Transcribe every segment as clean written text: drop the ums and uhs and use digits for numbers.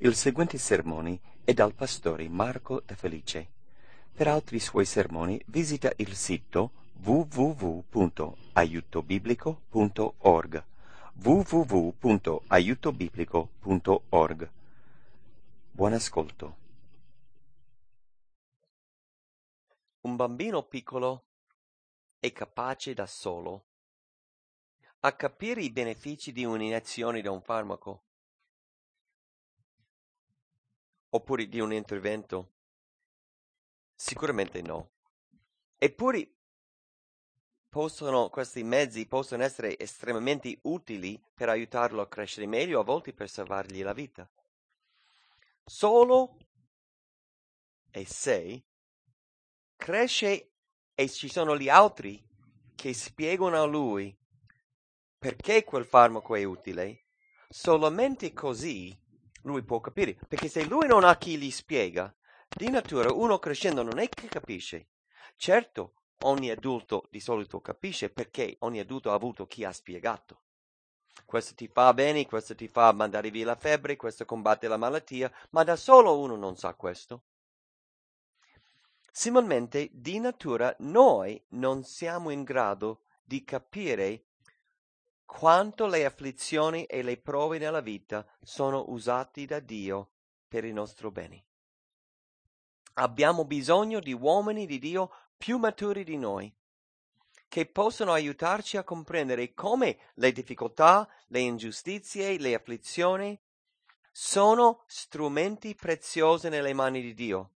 Il seguente sermone è dal pastore Marco De Felice. Per altri suoi sermoni visita il sito www.aiutobiblico.org www.aiutobiblico.org. Buon ascolto. Un bambino piccolo è capace da solo a capire i benefici di un'iniezione da un farmaco oppure di un intervento? Sicuramente no. Eppure questi mezzi possono essere estremamente utili per aiutarlo a crescere meglio, a volte per salvargli la vita. Solo e se cresce e ci sono gli altri che spiegano a lui perché quel farmaco è utile, solamente così lui può capire. Perché se lui non ha chi gli spiega, di natura uno crescendo non è che capisce. Certo, ogni adulto di solito capisce perché ogni adulto ha avuto chi ha spiegato. Questo ti fa bene, questo ti fa mandare via la febbre, questo combatte la malattia, ma da solo uno non sa questo. Similmente, di natura noi non siamo in grado di capire quanto le afflizioni e le prove nella vita sono usati da Dio per il nostro bene. Abbiamo bisogno di uomini di Dio più maturi di noi, che possono aiutarci a comprendere come le difficoltà, le ingiustizie, le afflizioni sono strumenti preziosi nelle mani di Dio.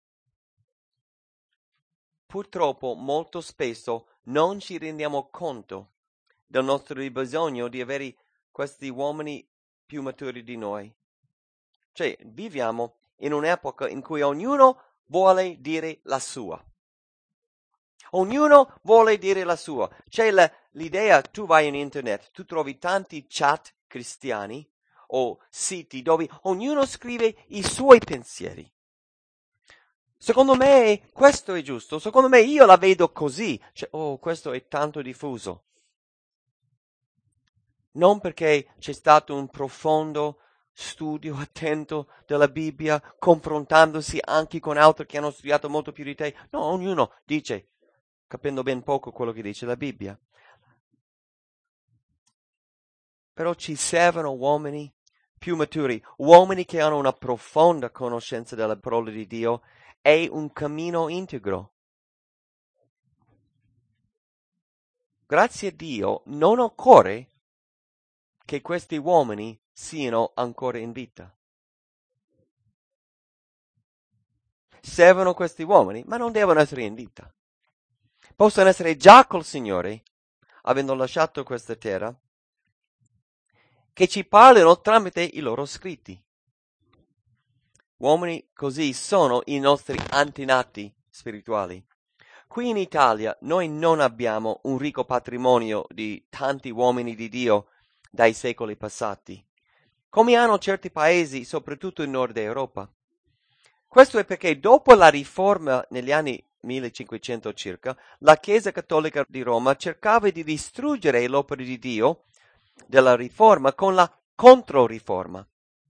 Purtroppo molto spesso non ci rendiamo conto del nostro bisogno di avere questi uomini più maturi di noi. Cioè, viviamo in un'epoca in cui ognuno vuole dire la sua. Ognuno vuole dire la sua. C'è l'idea, tu vai in internet, tu trovi tanti chat cristiani o siti dove ognuno scrive i suoi pensieri. Secondo me questo è giusto, secondo me io la vedo così. Cioè, questo è tanto diffuso. Non perché c'è stato un profondo studio attento della Bibbia, confrontandosi anche con altri che hanno studiato molto più di te. No, ognuno dice, capendo ben poco quello che dice la Bibbia. Però ci servono uomini più maturi, uomini che hanno una profonda conoscenza della parola di Dio e un cammino integro. Grazie a Dio non occorre che questi uomini siano ancora in vita. Servono questi uomini, ma non devono essere in vita. Possono essere già col Signore, avendo lasciato questa terra, che ci parlino tramite i loro scritti. Uomini così sono i nostri antenati spirituali. Qui in Italia noi non abbiamo un ricco patrimonio di tanti uomini di Dio dai secoli passati, come hanno certi paesi, soprattutto in Nord Europa. Questo è perché dopo la riforma negli anni 1500 circa, la Chiesa Cattolica di Roma cercava di distruggere l'opera di Dio della riforma con la controriforma,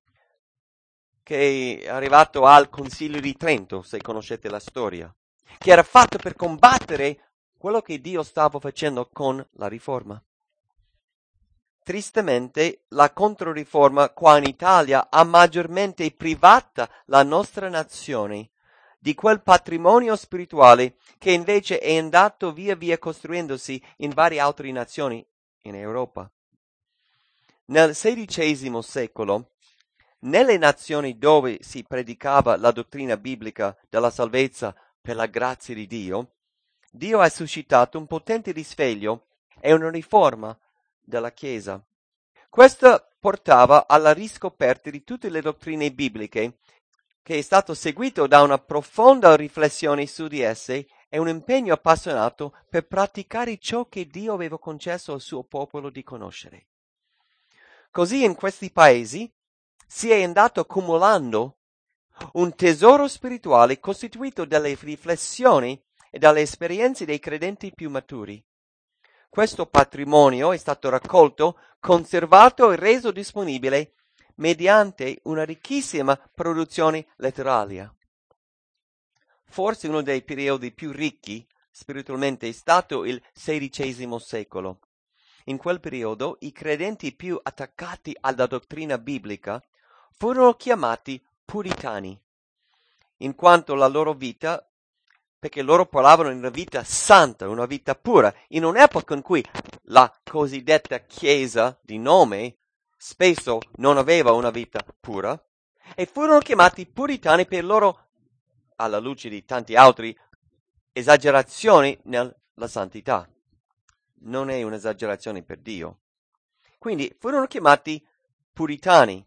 che è arrivato al Concilio di Trento, se conoscete la storia, che era fatto per combattere quello che Dio stava facendo con la riforma. Tristemente, la controriforma qua in Italia ha maggiormente privata la nostra nazione di quel patrimonio spirituale che invece è andato via via costruendosi in varie altre nazioni in Europa. Nel XVI secolo, nelle nazioni dove si predicava la dottrina biblica della salvezza per la grazia di Dio, Dio ha suscitato un potente risveglio e una riforma della Chiesa. Questo portava alla riscoperta di tutte le dottrine bibliche, che è stato seguito da una profonda riflessione su di esse e un impegno appassionato per praticare ciò che Dio aveva concesso al suo popolo di conoscere. Così in questi paesi si è andato accumulando un tesoro spirituale costituito dalle riflessioni e dalle esperienze dei credenti più maturi. Questo patrimonio è stato raccolto, conservato e reso disponibile mediante una ricchissima produzione letteraria. Forse uno dei periodi più ricchi spiritualmente è stato il XVI secolo. In quel periodo i credenti più attaccati alla dottrina biblica furono chiamati puritani, in quanto la loro vita, perché loro parlavano di una vita santa, una vita pura, in un'epoca in cui la cosiddetta Chiesa di nome spesso non aveva una vita pura, e furono chiamati puritani per loro, alla luce di tanti altri, esagerazioni nella santità. Non è un'esagerazione per Dio. Quindi furono chiamati puritani.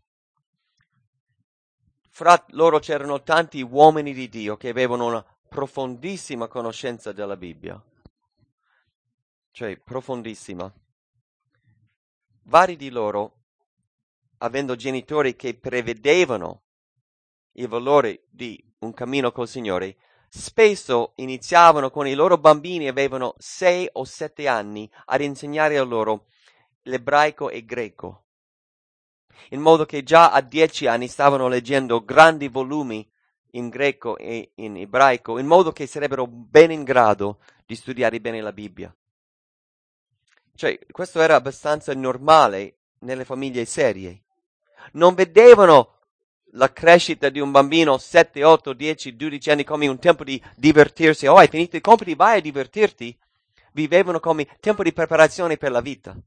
Fra loro c'erano tanti uomini di Dio che avevano una profondissima conoscenza della Bibbia. Cioè, profondissima. Vari di loro, avendo genitori che prevedevano i valori di un cammino col Signore, spesso iniziavano con i loro bambini, avevano 6 o 7 anni, ad insegnare a loro l'ebraico e greco, in modo che già a 10 anni stavano leggendo grandi volumi in greco e in ebraico, in modo che sarebbero bene in grado di studiare bene la Bibbia. Cioè, questo era abbastanza normale nelle famiglie serie. Non vedevano la crescita di un bambino 7, 8, 10, 12 anni come un tempo di divertirsi. Oh, hai finito i compiti, vai a divertirti. Vivevano come tempo di preparazione per la vita.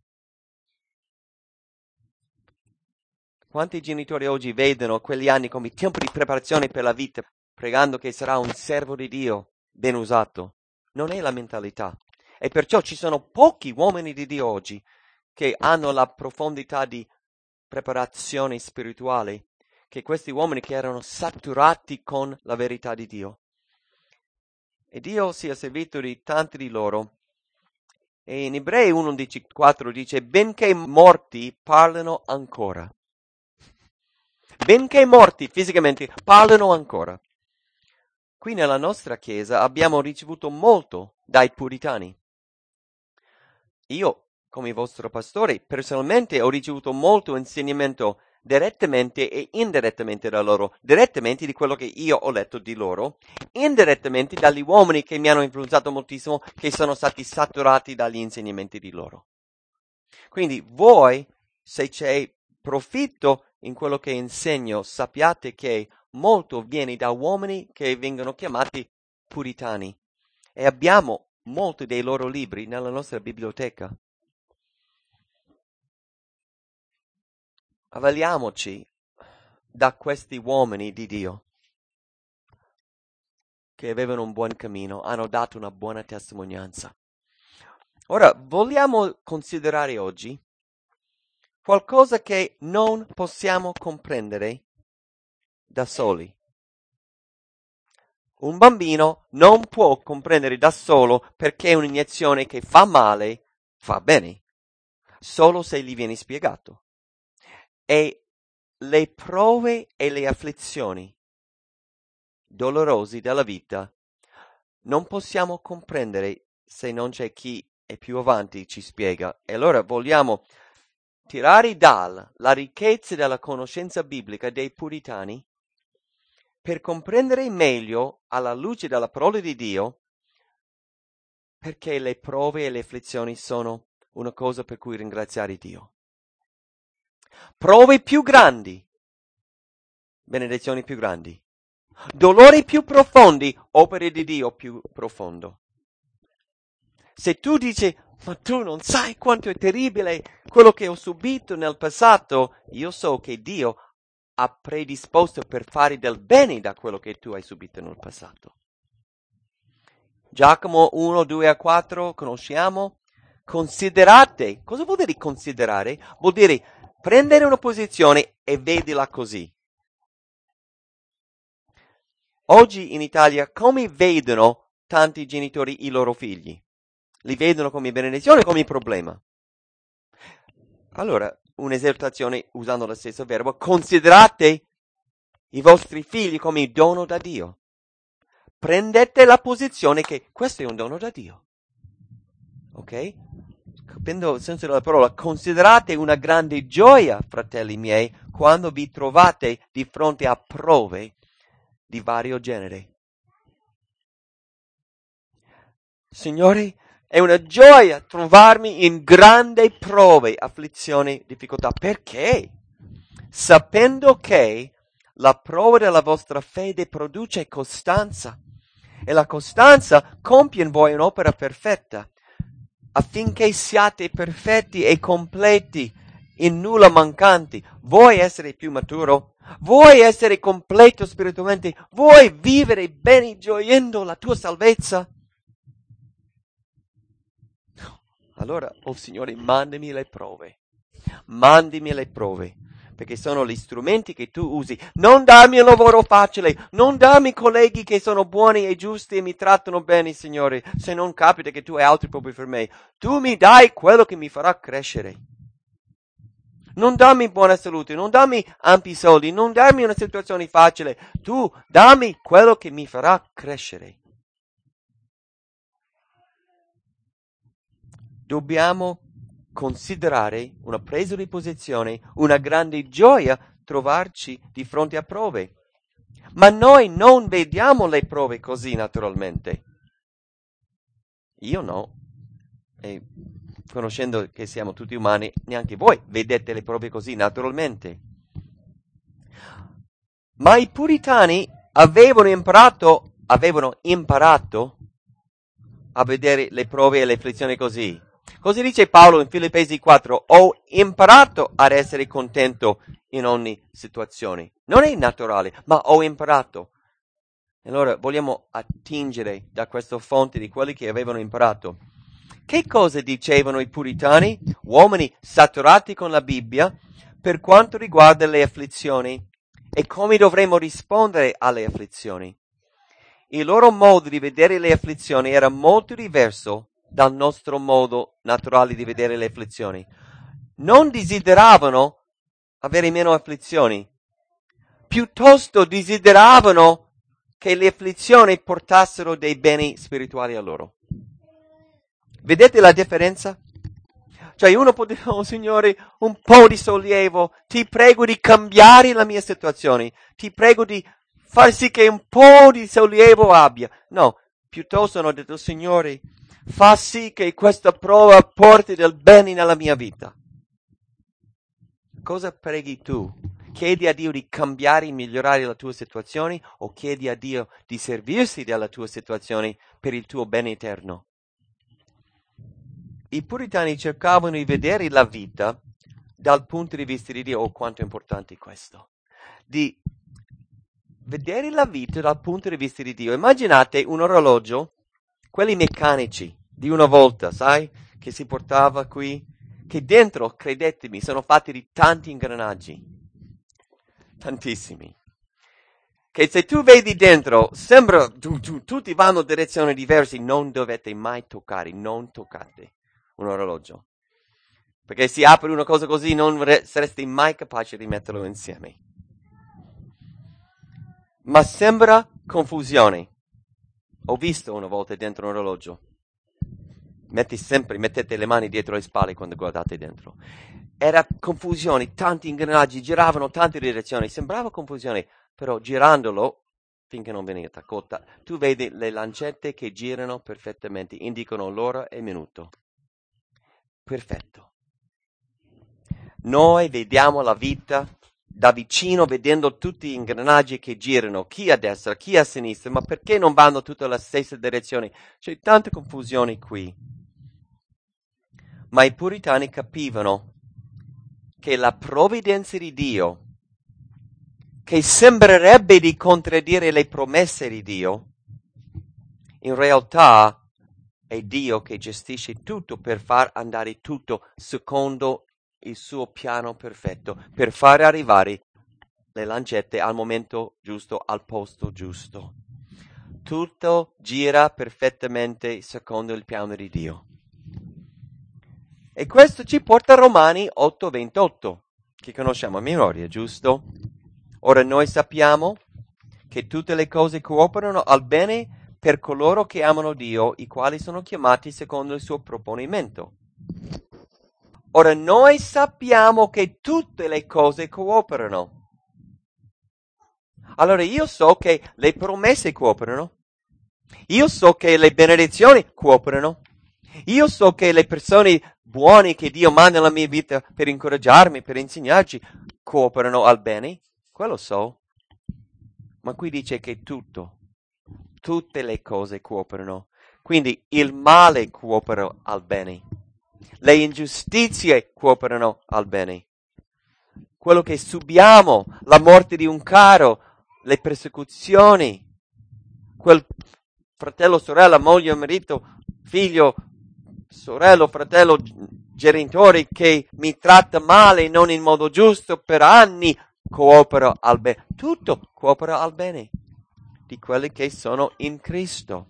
Quanti genitori oggi vedono quegli anni come tempo di preparazione per la vita, pregando che sarà un servo di Dio ben usato? Non è la mentalità. E perciò ci sono pochi uomini di Dio oggi che hanno la profondità di preparazione spirituale che questi uomini che erano saturati con la verità di Dio. E Dio si è servito di tanti di loro. E in Ebrei 11:4 dice: benché morti parlano ancora. Benché morti fisicamente parlano ancora. Qui nella nostra chiesa abbiamo ricevuto molto dai puritani. Io, come vostro pastore, personalmente ho ricevuto molto insegnamento direttamente e indirettamente da loro, direttamente di quello che io ho letto di loro, indirettamente dagli uomini che mi hanno influenzato moltissimo, che sono stati saturati dagli insegnamenti di loro. Quindi voi, se c'è profitto in quello che insegno, sappiate che molto viene da uomini che vengono chiamati puritani e abbiamo molti dei loro libri nella nostra biblioteca. Avvaliamoci da questi uomini di Dio che avevano un buon cammino, hanno dato una buona testimonianza. Ora, vogliamo considerare oggi qualcosa che non possiamo comprendere da soli. Un bambino non può comprendere da solo perché un'iniezione che fa male fa bene, solo se gli viene spiegato. E le prove e le afflizioni dolorosi della vita non possiamo comprendere se non c'è chi è più avanti ci spiega. E allora vogliamo tirare dalla ricchezza della conoscenza biblica dei puritani per comprendere meglio alla luce della parola di Dio perché le prove e le afflizioni sono una cosa per cui ringraziare Dio. Prove più grandi, benedizioni più grandi. Dolori più profondi, opere di Dio più profondo. Se tu dici, ma tu non sai quanto è terribile quello che ho subito nel passato, io so che Dio ha predisposto per fare del bene da quello che tu hai subito nel passato. Giacomo 1, 2 a 4, conosciamo? Considerate. Cosa vuol dire considerare? Vuol dire prendere una posizione e vedila così. Oggi in Italia come vedono tanti genitori i loro figli? Li vedono come benedizione o come problema? Allora, un'esortazione usando lo stesso verbo, considerate i vostri figli come dono da Dio. Prendete la posizione che questo è un dono da Dio. Ok? capendo il senso della parola, considerate una grande gioia, fratelli miei, quando vi trovate di fronte a prove di vario genere. Signori, è una gioia trovarmi in grandi prove, afflizioni, difficoltà. Perché? Sapendo che la prova della vostra fede produce costanza e la costanza compie in voi un'opera perfetta, affinché siate perfetti e completi, in nulla mancanti. Vuoi essere più maturo? Vuoi essere completo spiritualmente? Vuoi vivere bene gioiendo la tua salvezza? Allora, Signore, mandami le prove, perché sono gli strumenti che tu usi. Non darmi un lavoro facile, non darmi colleghi che sono buoni e giusti e mi trattano bene, Signore, se non capita che tu hai altri propri per me. Tu mi dai quello che mi farà crescere. Non dammi buona salute, non dammi ampi soldi, non darmi una situazione facile. Tu dammi quello che mi farà crescere. Dobbiamo considerare una presa di posizione, una grande gioia trovarci di fronte a prove. Ma noi non vediamo le prove così naturalmente. Io no. E conoscendo che siamo tutti umani, neanche voi vedete le prove così naturalmente. Ma i puritani avevano imparato a vedere le prove e le afflizioni così. Così dice Paolo in Filippesi 4, ho imparato ad essere contento in ogni situazione. Non è naturale, ma ho imparato. Allora vogliamo attingere da questa fonte di quelli che avevano imparato. Che cosa dicevano i puritani, uomini saturati con la Bibbia, per quanto riguarda le afflizioni e come dovremmo rispondere alle afflizioni? Il loro modo di vedere le afflizioni era molto diverso dal nostro modo naturale di vedere le afflizioni. Non desideravano avere meno afflizioni, piuttosto desideravano che le afflizioni portassero dei beni spirituali a loro. Vedete la differenza? Cioè uno può dire, oh Signore, un po' di sollievo, ti prego di cambiare la mia situazione, ti prego di far sì che un po' di sollievo abbia. No, piuttosto hanno detto, Signore, fa sì che questa prova porti del bene nella mia vita. Cosa preghi tu? Chiedi a Dio di cambiare e migliorare la tua situazione o chiedi a Dio di servirsi della tua situazione per il tuo bene eterno? I puritani cercavano di vedere la vita dal punto di vista di Dio. Oh, quanto è importante questo! Di vedere la vita dal punto di vista di Dio. Immaginate un orologio, quelli meccanici di una volta, sai? Che si portava qui, che dentro, credetemi, sono fatti di tanti ingranaggi. Tantissimi. Che se tu vedi dentro, sembra tutti vanno in direzioni diverse, non dovete mai toccare, non toccate un orologio. Perché se apri una cosa così non saresti mai capace di metterlo insieme. Ma sembra confusione. Ho visto una volta dentro un orologio. Mettete le mani dietro le spalle quando guardate dentro. Era confusione, tanti ingranaggi, giravano tante direzioni, sembrava confusione, però girandolo, finché non veniva cotta, tu vedi le lancette che girano perfettamente, indicano l'ora e il minuto. Perfetto. Noi vediamo la vita da vicino, vedendo tutti gli ingranaggi che girano, chi a destra, chi a sinistra, ma perché non vanno tutte alla stessa direzione? C'è tanta confusione qui. Ma i puritani capivano che la provvidenza di Dio, che sembrerebbe di contraddire le promesse di Dio, in realtà è Dio che gestisce tutto per far andare tutto secondo il suo piano perfetto, per fare arrivare le lancette al momento giusto, al posto giusto. Tutto gira perfettamente secondo il piano di Dio. E questo ci porta a Romani 8:28, che conosciamo a memoria, giusto? Ora noi sappiamo che tutte le cose cooperano al bene per coloro che amano Dio, i quali sono chiamati secondo il suo proponimento. Ora noi sappiamo che tutte le cose cooperano. Allora io so che le promesse cooperano. Io so che le benedizioni cooperano. Io so che le persone buone che Dio manda nella mia vita per incoraggiarmi, per insegnarci, cooperano al bene. Quello so. Ma qui dice che tutte le cose cooperano. Quindi il male coopera al bene. Le ingiustizie cooperano al bene. Quello che subiamo, la morte di un caro, le persecuzioni, quel fratello, sorella, moglie, marito, figlio, sorello, fratello, genitore che mi tratta male, non in modo giusto per anni, coopera al bene. Tutto coopera al bene di quelli che sono in Cristo,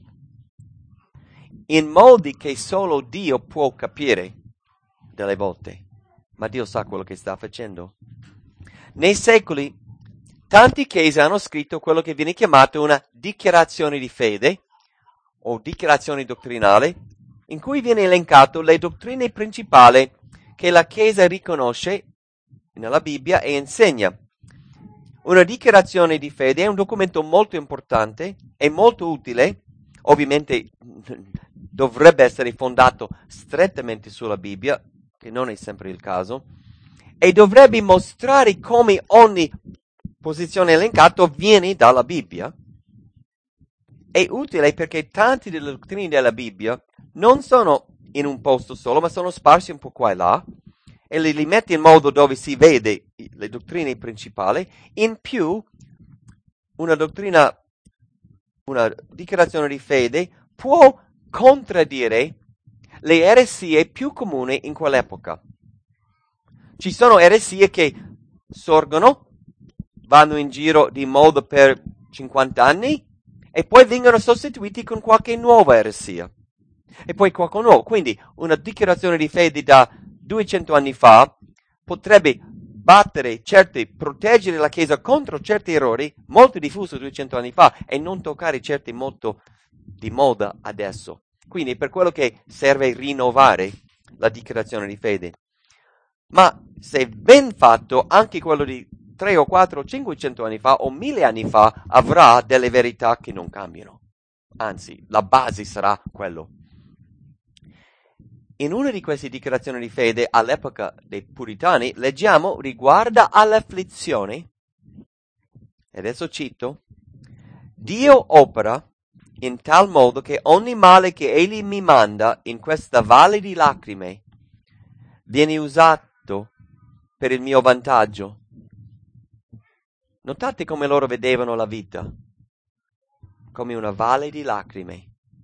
in modi che solo Dio può capire delle volte, ma Dio sa quello che sta facendo. Nei secoli tanti chiese hanno scritto quello che viene chiamato una dichiarazione di fede o dichiarazione dottrinale, in cui viene elencato le dottrine principali che la Chiesa riconosce nella Bibbia e insegna. Una dichiarazione di fede è un documento molto importante e molto utile, ovviamente dovrebbe essere fondato strettamente sulla Bibbia, che non è sempre il caso, e dovrebbe mostrare come ogni posizione elencata viene dalla Bibbia. È utile perché tanti delle dottrine della Bibbia non sono in un posto solo, ma sono sparsi un po' qua e là, e li mette in modo dove si vede le dottrine principali. In più, una dichiarazione di fede può contraddire le eresie più comuni in quell'epoca. Ci sono eresie che sorgono, vanno in giro di moda per 50 anni e poi vengono sostituiti con qualche nuova eresia. E poi qualche nuovo. Quindi una dichiarazione di fede da 200 anni fa potrebbe proteggere la Chiesa contro certi errori molto diffusi 200 anni fa e non toccare certi molto di moda adesso. Quindi è per quello che serve rinnovare la dichiarazione di fede. Ma se ben fatto, anche quello di 3 o 4 o 500 anni fa o 1000 anni fa avrà delle verità che non cambiano. Anzi, la base sarà quello. In una di queste dichiarazioni di fede all'epoca dei puritani leggiamo riguarda all'afflizione, e adesso cito, Dio opera in tal modo che ogni male che Egli mi manda in questa valle di lacrime viene usato per il mio vantaggio. Notate come loro vedevano la vita, come una valle di lacrime.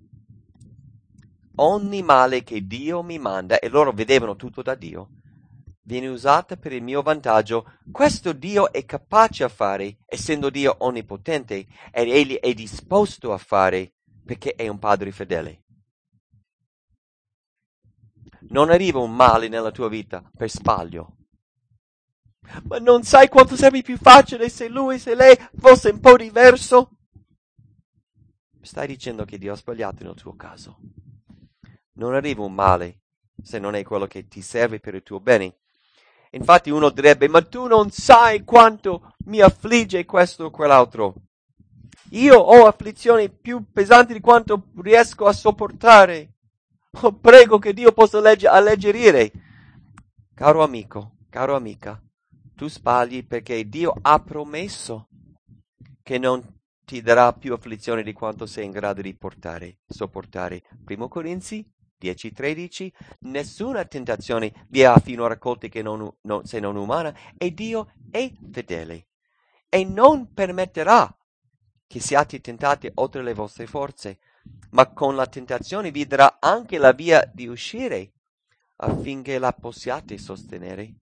Ogni male che Dio mi manda, e loro vedevano tutto da Dio, viene usata per il mio vantaggio. Questo Dio è capace a fare, essendo Dio onnipotente, ed Egli è disposto a fare, perché è un Padre fedele. Non arriva un male nella tua vita per sbaglio. Ma non sai quanto sarebbe più facile se lui, se lei fosse un po' diverso? Stai dicendo che Dio ha sbagliato nel tuo caso. Non arriva un male se non è quello che ti serve per il tuo bene. Infatti uno direbbe, ma tu non sai quanto mi affligge questo o quell'altro. Io ho afflizioni più pesanti di quanto riesco a sopportare. Oh, prego che Dio possa alleggerire. Caro amico, caro amica, tu sbagli perché Dio ha promesso che non ti darà più afflizioni di quanto sei in grado di sopportare. 1 Corinzi 10:13, nessuna tentazione vi ha finora colti che se non umana, e Dio è fedele e non permetterà che siate tentati oltre le vostre forze, ma con la tentazione vi darà anche la via di uscire affinché la possiate sostenere.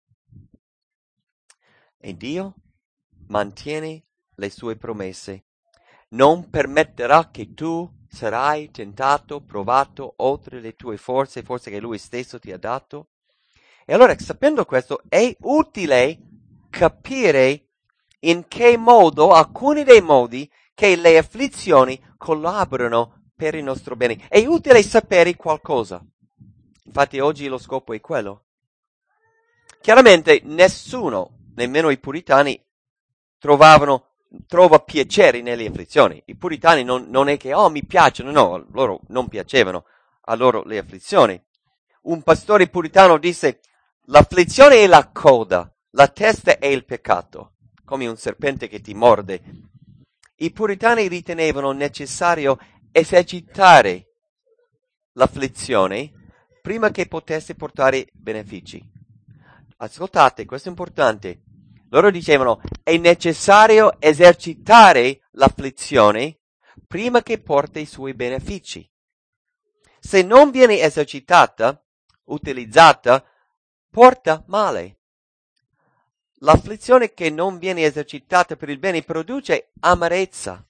E Dio mantiene le sue promesse. Non permetterà che tu sarai tentato, provato oltre le tue forze che Lui stesso ti ha dato. E allora, sapendo questo, è utile capire in che modo, alcuni dei modi, che le afflizioni collaborano per il nostro bene. È utile sapere qualcosa Infatti oggi lo scopo è quello. Chiaramente nessuno, nemmeno i puritani, trova piacere nelle afflizioni. I puritani non è che, mi piacciono, no, loro non piacevano a loro le afflizioni. Un pastore puritano disse, l'afflizione è la coda, la testa è il peccato, come un serpente che ti morde. I puritani ritenevano necessario esercitare l'afflizione prima che potesse portare benefici. Ascoltate, questo è importante. Loro dicevano, è necessario esercitare l'afflizione prima che porti i suoi benefici. Se non viene esercitata, utilizzata, porta male. L'afflizione che non viene esercitata per il bene produce amarezza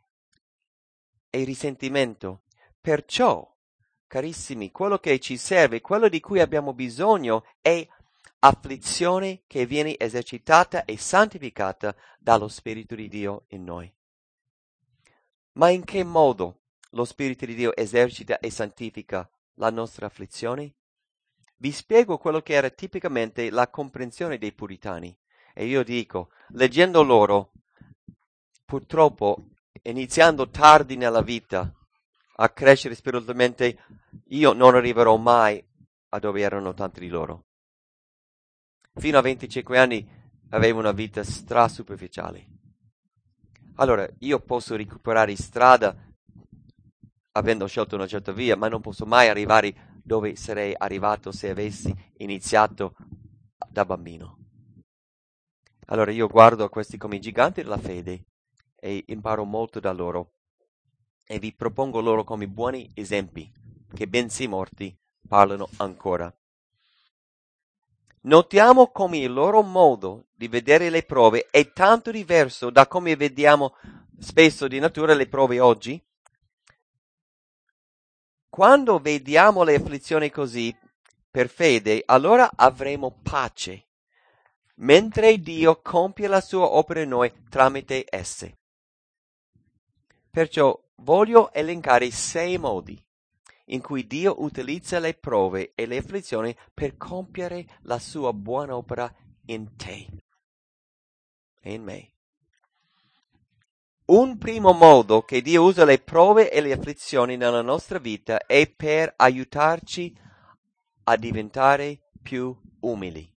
e risentimento. Perciò, carissimi, quello che ci serve, quello di cui abbiamo bisogno è afflizione che viene esercitata e santificata dallo Spirito di Dio in noi. Ma in che modo lo Spirito di Dio esercita e santifica la nostra afflizione? Vi spiego quello che era tipicamente la comprensione dei puritani. E io dico, leggendo loro, purtroppo, iniziando tardi nella vita a crescere spiritualmente, io non arriverò mai a dove erano tanti di loro. Fino a 25 anni avevo una vita superficiale. Allora, io posso recuperare strada avendo scelto una certa via, ma non posso mai arrivare dove sarei arrivato se avessi iniziato da bambino. Allora io guardo questi come i giganti della fede e imparo molto da loro e vi propongo loro come buoni esempi che bensì morti parlano ancora. Notiamo come il loro modo di vedere le prove è tanto diverso da come vediamo spesso di natura le prove oggi. Quando vediamo le afflizioni così, per fede, allora avremo pace, mentre Dio compie la sua opera in noi tramite esse. Perciò voglio elencare 6 modi in cui Dio utilizza le prove e le afflizioni per compiere la sua buona opera in te e in me. Un primo modo che Dio usa le prove e le afflizioni nella nostra vita è per aiutarci a diventare più umili.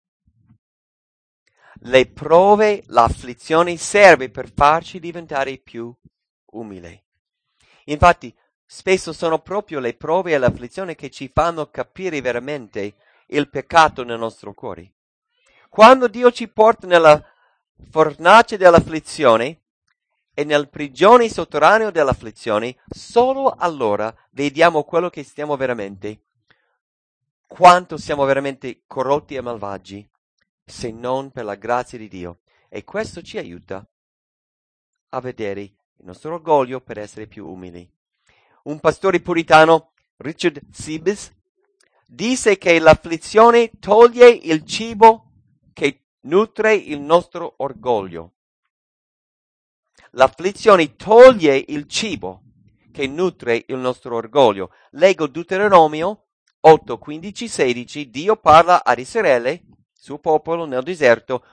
Le prove, l'afflizione serve per farci diventare più umili. Infatti, spesso sono proprio le prove e l'afflizione che ci fanno capire veramente il peccato nel nostro cuore. Quando Dio ci porta nella fornace dell'afflizione e nel prigione sotterraneo dell'afflizione, solo allora vediamo quello che stiamo veramente, quanto siamo veramente corrotti e malvagi, se non per la grazia di Dio. E questo ci aiuta a vedere il nostro orgoglio per essere più umili. Un pastore puritano, Richard Sibbes, disse che l'afflizione toglie il cibo che nutre il nostro orgoglio. L'afflizione toglie il cibo che nutre il nostro orgoglio. Leggo Deuteronomio 8, 15, 16. Dio parla ad Israele, suo popolo nel deserto,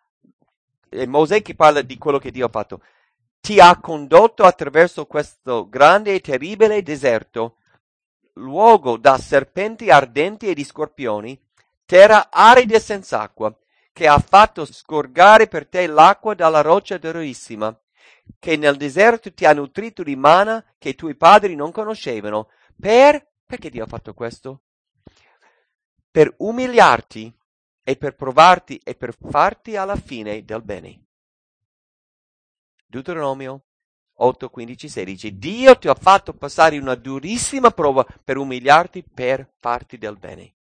e Mosè che parla di quello che Dio ha fatto. Ti ha condotto attraverso questo grande e terribile deserto, luogo da serpenti ardenti e di scorpioni, terra arida e senza acqua, che ha fatto scorgere per te l'acqua dalla roccia durissima, che nel deserto ti ha nutrito di manna che i tuoi padri non conoscevano. Perché Dio ha fatto questo? Per umiliarti e per provarti e per farti alla fine del bene. Deuteronomio 8, 15, 16. Dio ti ha fatto passare una durissima prova per umiliarti, per farti del bene.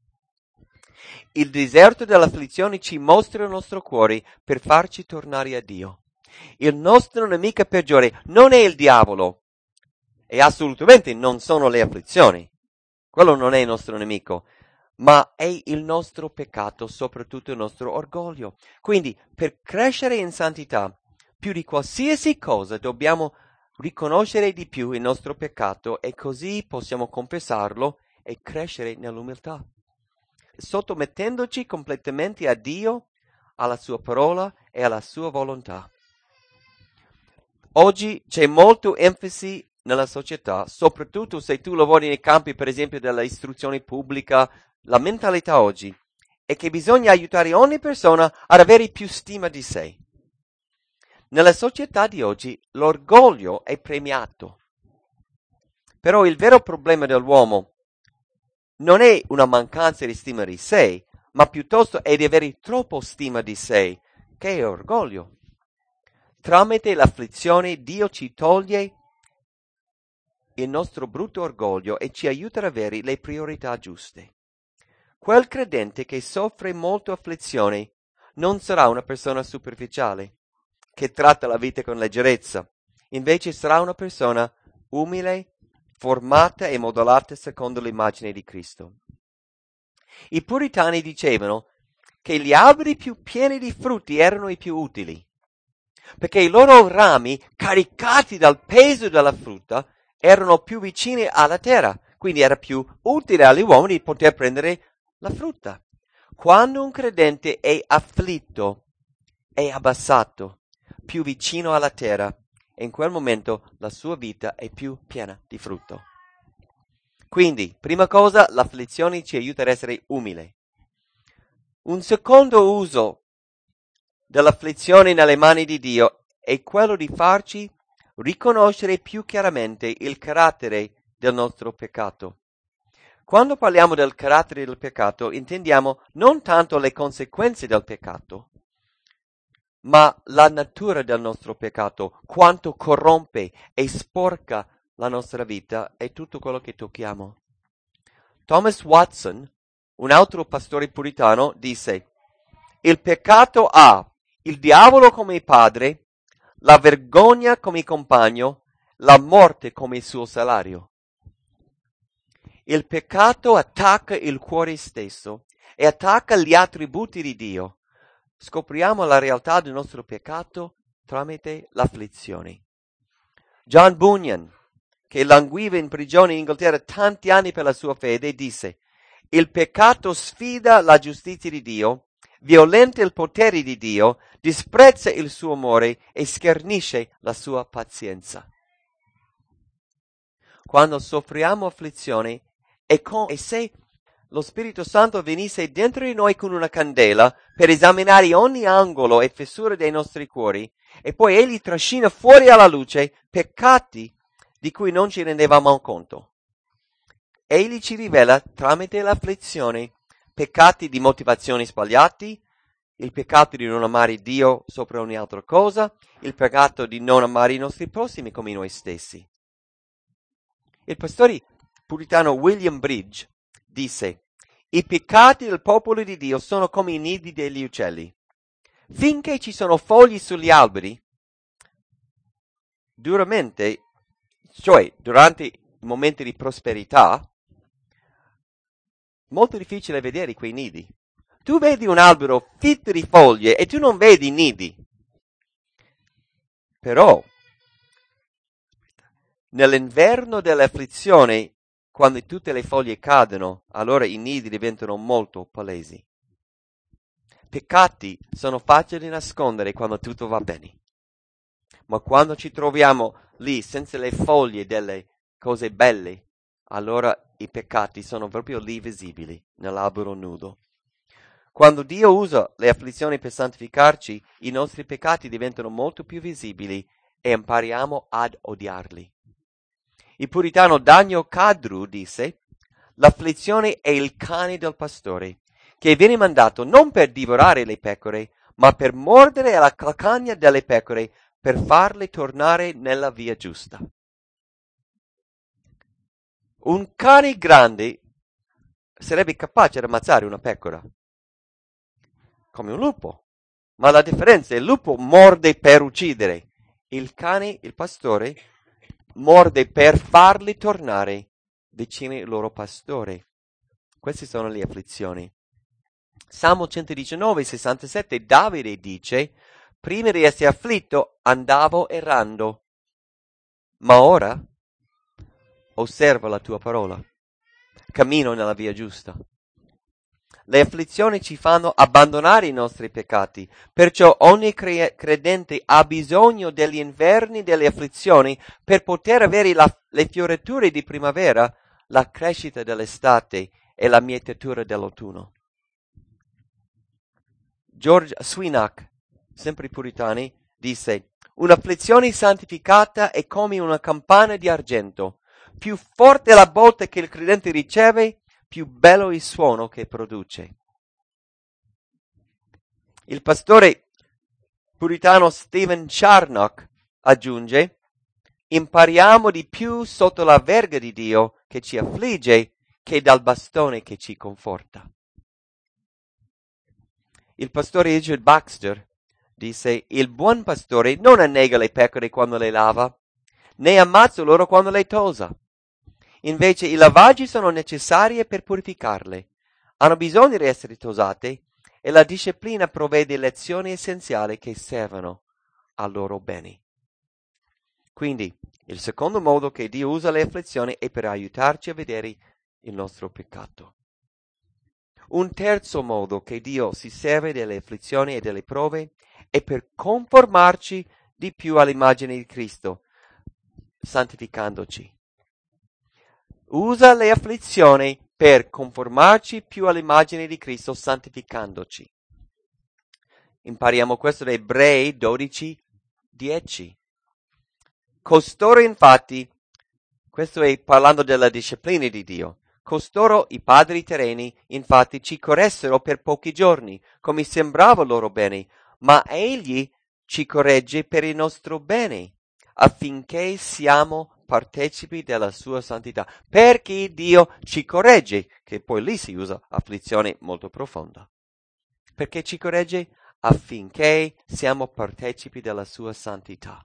Il deserto dell'afflizione ci mostra il nostro cuore per farci tornare a Dio. Il nostro nemico peggiore non è il diavolo e assolutamente non sono le afflizioni. Quello non è il nostro nemico, ma è il nostro peccato, soprattutto il nostro orgoglio. Quindi, per crescere in santità, più di qualsiasi cosa dobbiamo riconoscere di più il nostro peccato e così possiamo confessarlo e crescere nell'umiltà, sottomettendoci completamente a Dio, alla sua parola e alla sua volontà. Oggi c'è molto enfasi nella società, soprattutto se tu lavori nei campi, per esempio, dell'istruzione pubblica. La mentalità oggi è che bisogna aiutare ogni persona ad avere più stima di sé. Nella società di oggi l'orgoglio è premiato. Però il vero problema dell'uomo non è una mancanza di stima di sé, ma piuttosto è di avere troppo stima di sé, che è orgoglio. Tramite l'afflizione Dio ci toglie il nostro brutto orgoglio e ci aiuta ad avere le priorità giuste. Quel credente che soffre molto afflizione non sarà una persona superficiale, che tratta la vita con leggerezza. Invece sarà una persona umile, formata e modellata secondo l'immagine di Cristo. I puritani dicevano che gli alberi più pieni di frutti erano i più utili, perché i loro rami, caricati dal peso della frutta, erano più vicini alla terra, quindi era più utile agli uomini poter prendere la frutta. Quando un credente è afflitto, è abbassato, più vicino alla terra, e in quel momento la sua vita è più piena di frutto. Quindi, prima cosa, l'afflizione ci aiuta ad essere umile. Un secondo uso dell'afflizione nelle mani di Dio è quello di farci riconoscere più chiaramente il carattere del nostro peccato. Quando parliamo del carattere del peccato, intendiamo non tanto le conseguenze del peccato, ma la natura del nostro peccato, quanto corrompe e sporca la nostra vita e tutto quello che tocchiamo. Thomas Watson, un altro pastore puritano, disse: il peccato ha il diavolo come padre, la vergogna come compagno, la morte come suo salario. Il peccato attacca il cuore stesso e attacca gli attributi di Dio. Scopriamo la realtà del nostro peccato tramite l'afflizione. John Bunyan, che languiva in prigione in Inghilterra tanti anni per la sua fede, disse: il peccato sfida la giustizia di Dio, violenta il potere di Dio, disprezza il suo amore e schernisce la sua pazienza. Quando soffriamo afflizione, è come se lo Spirito Santo venisse dentro di noi con una candela per esaminare ogni angolo e fessura dei nostri cuori, e poi Egli trascina fuori alla luce peccati di cui non ci rendevamo conto. Egli ci rivela tramite l'afflizione peccati di motivazioni sbagliate, il peccato di non amare Dio sopra ogni altra cosa, il peccato di non amare i nostri prossimi come noi stessi. Il pastore puritano William Bridge disse: i peccati del popolo di Dio sono come i nidi degli uccelli. Finché ci sono foglie sugli alberi, durante i momenti di prosperità, molto difficile vedere quei nidi. Tu vedi un albero fitto di foglie e tu non vedi nidi. Però, nell'inverno dell'afflizione, quando tutte le foglie cadono, allora i nidi diventano molto palesi. Peccati sono facili da nascondere quando tutto va bene. Ma quando ci troviamo lì senza le foglie delle cose belle, allora i peccati sono proprio lì visibili, nell'albero nudo. Quando Dio usa le afflizioni per santificarci, i nostri peccati diventano molto più visibili e impariamo ad odiarli. Il puritano Daniel Cadru disse: l'afflizione è il cane del pastore, che viene mandato non per divorare le pecore, ma per mordere la calcagna delle pecore, per farle tornare nella via giusta. Un cane grande sarebbe capace di ammazzare una pecora, come un lupo, ma la differenza è: il lupo morde per uccidere, il cane, il pastore, morde per farli tornare vicini al loro pastore. Queste sono le afflizioni. Salmo 119, 67, Davide dice: prima di essere afflitto andavo errando, ma ora osservo la tua parola. cammino nella via giusta. Le afflizioni ci fanno abbandonare i nostri peccati, perciò ogni credente ha bisogno degli inverni delle afflizioni per poter avere le fioriture di primavera, la crescita dell'estate e la mietitura dell'autunno. George Swinnock, sempre puritani, disse: un'afflizione santificata è come una campana di argento. Più forte la botta che il credente riceve, più bello il suono che produce. Il pastore puritano Stephen Charnock aggiunge: impariamo di più sotto la verga di Dio che ci affligge che dal bastone che ci conforta. Il pastore Richard Baxter disse: il buon pastore non annega le pecore quando le lava, né ammazza loro quando le tosa. Invece i lavaggi sono necessari per purificarle. Hanno bisogno di essere tosate e la disciplina provvede lezioni essenziali che servono al loro bene. Quindi, il secondo modo che Dio usa le afflizioni è per aiutarci a vedere il nostro peccato. Un terzo modo che Dio si serve delle afflizioni e delle prove è per conformarci di più all'immagine di Cristo, santificandoci. Usa le afflizioni per conformarci più all'immagine di Cristo, santificandoci. Impariamo questo da Ebrei 12:10. Costoro infatti, questo è parlando della disciplina di Dio, costoro i padri terreni infatti ci corressero per pochi giorni, come sembrava loro bene, ma egli ci corregge per il nostro bene, affinché siamo partecipi della sua santità. Perché Dio ci corregge, che poi lì si usa afflizione molto profonda. Perché ci corregge? Affinché siamo partecipi della sua santità.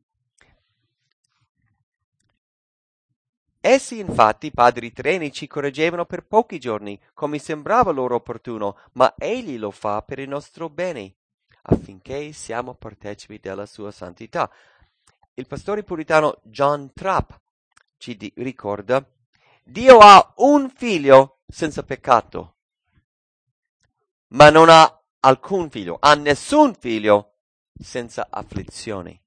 Essi infatti, padri terreni, ci correggevano per pochi giorni, come sembrava loro opportuno, ma egli lo fa per il nostro bene, affinché siamo partecipi della sua santità. Il pastore puritano John Trapp ci ricorda: Dio ha un figlio senza peccato, ma non ha alcun figlio, ha nessun figlio senza afflizioni.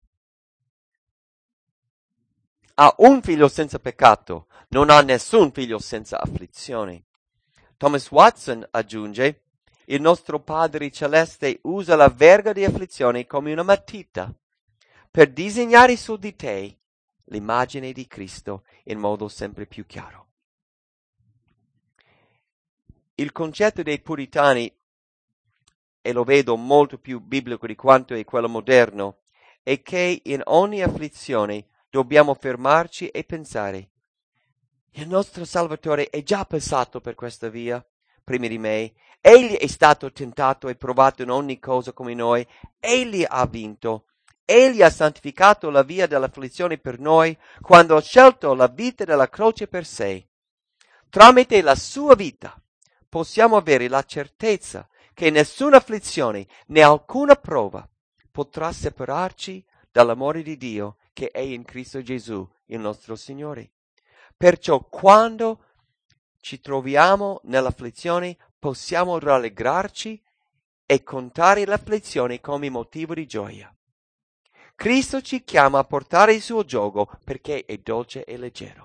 Ha un figlio senza peccato, non ha nessun figlio senza afflizioni. Thomas Watson aggiunge: il nostro Padre Celeste usa la verga di afflizioni come una matita per disegnare su di te l'immagine di Cristo in modo sempre più chiaro. Il concetto dei puritani, e lo vedo molto più biblico di quanto è quello moderno, è che in ogni afflizione dobbiamo fermarci e pensare: il nostro Salvatore è già passato per questa via prima di me, egli è stato tentato e provato in ogni cosa come noi, egli ha vinto, egli ha santificato la via dell'afflizione per noi quando ha scelto la vita della croce per sé. Tramite la sua vita possiamo avere la certezza che nessuna afflizione né alcuna prova potrà separarci dall'amore di Dio che è in Cristo Gesù, il nostro Signore. Perciò quando ci troviamo nell'afflizione possiamo rallegrarci e contare l'afflizione come motivo di gioia. Cristo ci chiama a portare il suo giogo perché è dolce e leggero.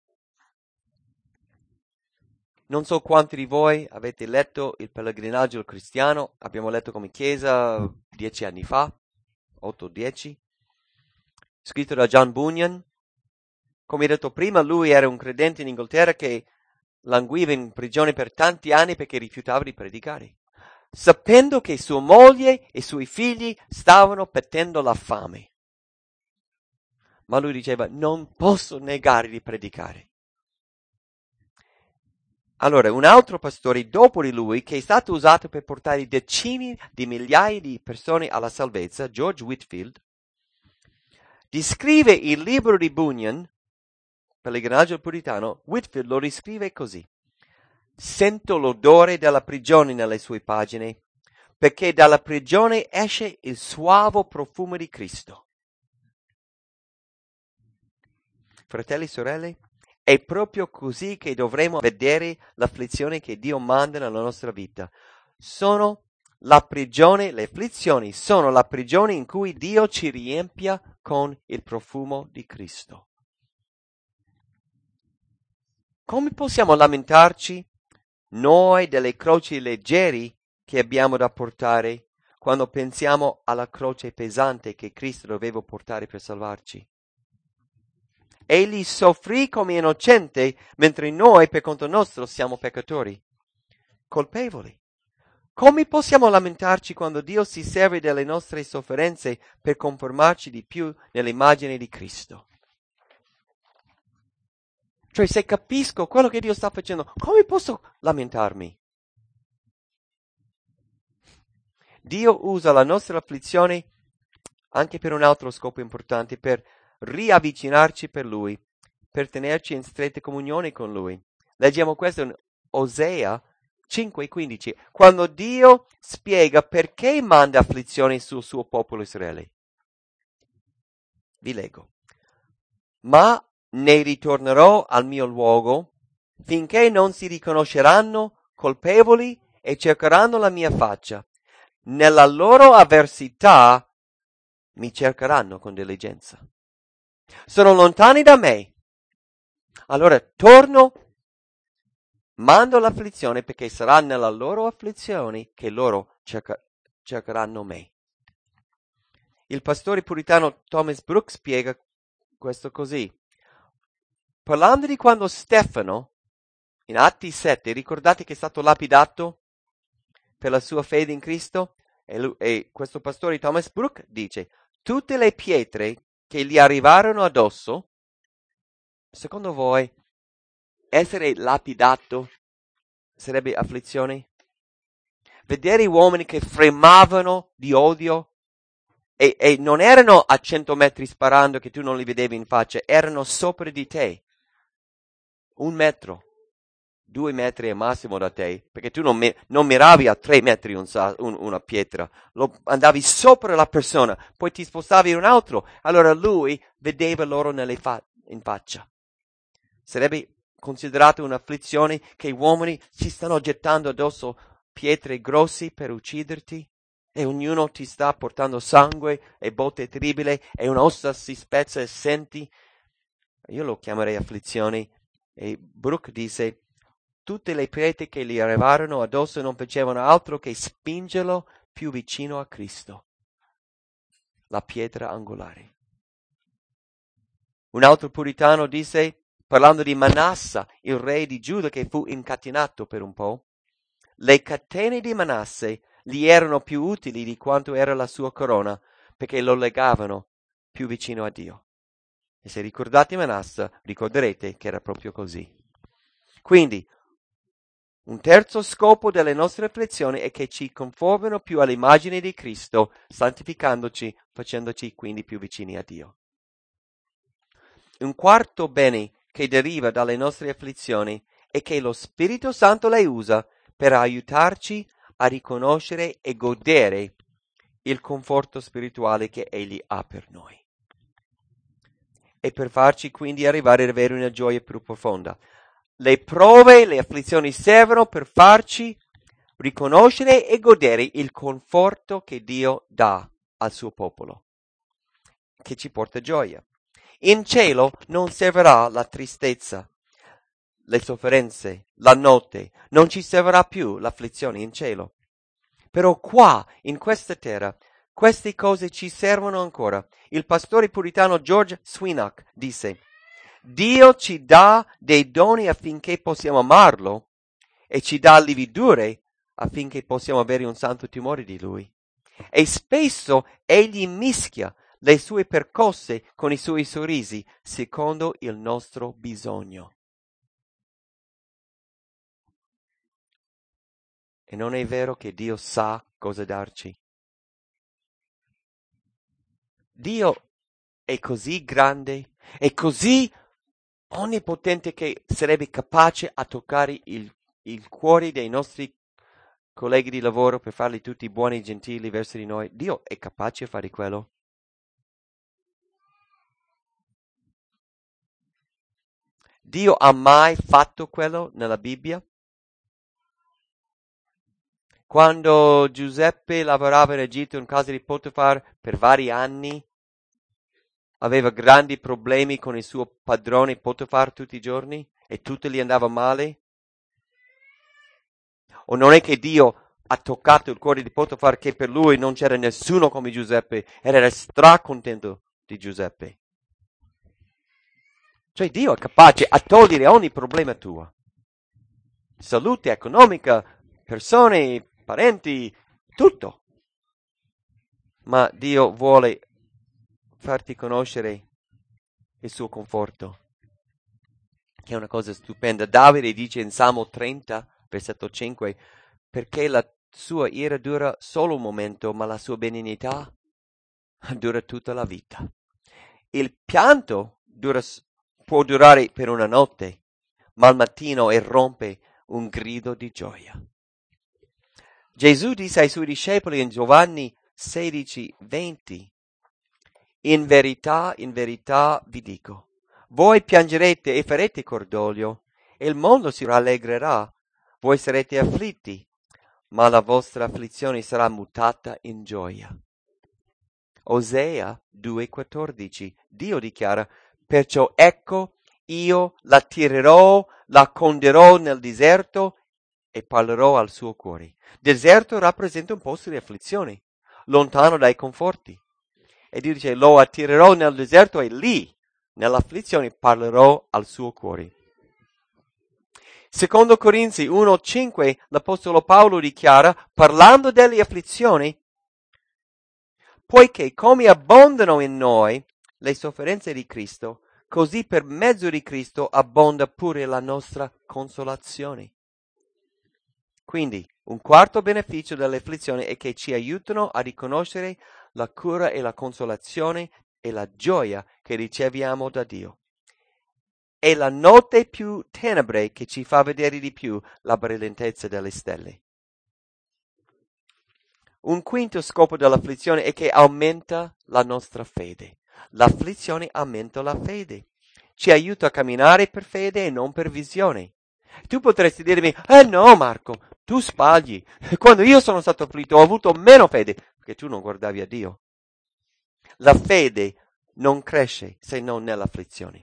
Non so quanti di voi avete letto Il pellegrinaggio cristiano, abbiamo letto come chiesa 10 anni fa, 8-10, scritto da John Bunyan. Come detto prima, lui era un credente in Inghilterra che languiva in prigione per tanti anni perché rifiutava di predicare, sapendo che sua moglie e i suoi figli stavano patendo la fame. Ma lui diceva: non posso negare di predicare. Allora, un altro pastore dopo di lui, che è stato usato per portare decine di migliaia di persone alla salvezza, George Whitefield, descrive il libro di Bunyan, Pellegrinaggio puritano. Whitefield lo riscrive così: sento l'odore della prigione nelle sue pagine, perché dalla prigione esce il suavo profumo di Cristo. Fratelli e sorelle, È proprio così che dovremo vedere l'afflizione che Dio manda nella nostra vita. Sono la prigione, le afflizioni sono la prigione in cui Dio ci riempia con il profumo di Cristo. Come possiamo lamentarci noi delle croci leggeri che abbiamo da portare quando pensiamo alla croce pesante che Cristo doveva portare per salvarci? Egli soffrì come innocente, mentre noi, per conto nostro, siamo peccatori, colpevoli. Come possiamo lamentarci quando Dio si serve delle nostre sofferenze per conformarci di più nell'immagine di Cristo? Cioè, se capisco quello che Dio sta facendo, come posso lamentarmi? Dio usa la nostra afflizione anche per un altro scopo importante, per riavvicinarci per Lui, per tenerci in stretta comunione con Lui. Leggiamo questo in Osea 5:15, quando Dio spiega perché manda afflizioni sul suo popolo Israele. Vi leggo. Ma ne ritornerò al mio luogo finché non si riconosceranno colpevoli e cercheranno la mia faccia. Nella loro avversità mi cercheranno con diligenza. Sono lontani da me. Allora torno, mando l'afflizione perché sarà nella loro afflizione che loro cercheranno me. Il pastore puritano Thomas Brooks spiega questo così. Parlando di quando Stefano, in Atti 7, ricordate che è stato lapidato per la sua fede in Cristo? E questo pastore Thomas Brooks dice, tutte le pietre che gli arrivarono addosso, secondo voi, essere lapidato sarebbe afflizione? Vedere uomini che fremavano di odio e non erano a 100 metri sparando che tu non li vedevi in faccia, erano sopra di te. 1 metro, 2 metri al massimo da te, perché tu non miravi a 3 metri una pietra, andavi sopra la persona, poi ti spostavi in un altro, allora lui vedeva loro in faccia. Sarebbe considerato un'afflizione che uomini si stanno gettando addosso pietre grossi per ucciderti e ognuno ti sta portando sangue e botte terribili e un'ossa si spezza e senti. Io lo chiamerei afflizioni. E Brooke dice, tutte le pietre che gli arrivarono addosso non facevano altro che spingerlo più vicino a Cristo. La pietra angolare. Un altro puritano dice, parlando di Manasse, il re di Giuda che fu incatenato per un po', le catene di Manasse gli erano più utili di quanto era la sua corona, perché lo legavano più vicino a Dio. E se ricordate Manasse, ricorderete che era proprio così. Quindi, un terzo scopo delle nostre afflizioni è che ci conformino più all'immagine di Cristo, santificandoci, facendoci quindi più vicini a Dio. Un quarto bene che deriva dalle nostre afflizioni è che lo Spirito Santo le usa per aiutarci a riconoscere e godere il conforto spirituale che Egli ha per noi. E per farci quindi arrivare ad avere una gioia più profonda. Le prove, le afflizioni servono per farci riconoscere e godere il conforto che Dio dà al suo popolo, che ci porta gioia. In cielo non servirà la tristezza, le sofferenze, la notte, non ci servirà più l'afflizione in cielo. Però qua, in questa terra, queste cose ci servono ancora. Il pastore puritano George Swinnock disse, Dio ci dà dei doni affinché possiamo amarlo e ci dà lividure affinché possiamo avere un santo timore di Lui. E spesso Egli mischia le sue percosse con i suoi sorrisi, secondo il nostro bisogno. E non è vero che Dio sa cosa darci? Dio è così grande, è così onnipotente che sarebbe capace a toccare il cuore dei nostri colleghi di lavoro per farli tutti buoni e gentili verso di noi. Dio è capace a fare quello? Dio ha mai fatto quello nella Bibbia? Quando Giuseppe lavorava in Egitto in casa di Potifar per vari anni, aveva grandi problemi con il suo padrone Potifar tutti i giorni e tutto gli andava male? O non è che Dio ha toccato il cuore di Potifar che per lui non c'era nessuno come Giuseppe ed era stracontento di Giuseppe? Cioè Dio è capace a togliere ogni problema tuo. Salute economica, persone, parenti, tutto. Ma Dio vuole farti conoscere il suo conforto, che è una cosa stupenda. Davide dice in Salmo 30, versetto 5, perché la sua ira dura solo un momento, ma la sua benignità dura tutta la vita. Il pianto può durare per una notte, ma al mattino irrompe un grido di gioia. Gesù disse ai suoi discepoli in Giovanni 16:20, in verità vi dico, voi piangerete e farete cordoglio, e il mondo si rallegrerà, voi sarete afflitti, ma la vostra afflizione sarà mutata in gioia. Osea 2:14, Dio dichiara, perciò ecco, io la tirerò, la conderò nel deserto e parlerò al suo cuore. Deserto rappresenta un posto di afflizione, lontano dai conforti. E Dio dice, lo attirerò nel deserto e lì, nell'afflizione, parlerò al suo cuore. Secondo Corinzi 1:5, l'Apostolo Paolo dichiara, parlando delle afflizioni, poiché come abbondano in noi le sofferenze di Cristo, così per mezzo di Cristo abbonda pure la nostra consolazione. Quindi, un quarto beneficio delle afflizioni è che ci aiutano a riconoscere la cura e la consolazione e la gioia che riceviamo da Dio. È la notte più tenebre che ci fa vedere di più la brillantezza delle stelle. Un quinto scopo dell'afflizione è che aumenta la nostra fede. L'afflizione aumenta la fede. Ci aiuta a camminare per fede e non per visione. Tu potresti dirmi, no Marco, tu sbagli. Quando io sono stato afflitto ho avuto meno fede, perché tu non guardavi a Dio. La fede non cresce se non nell'afflizione.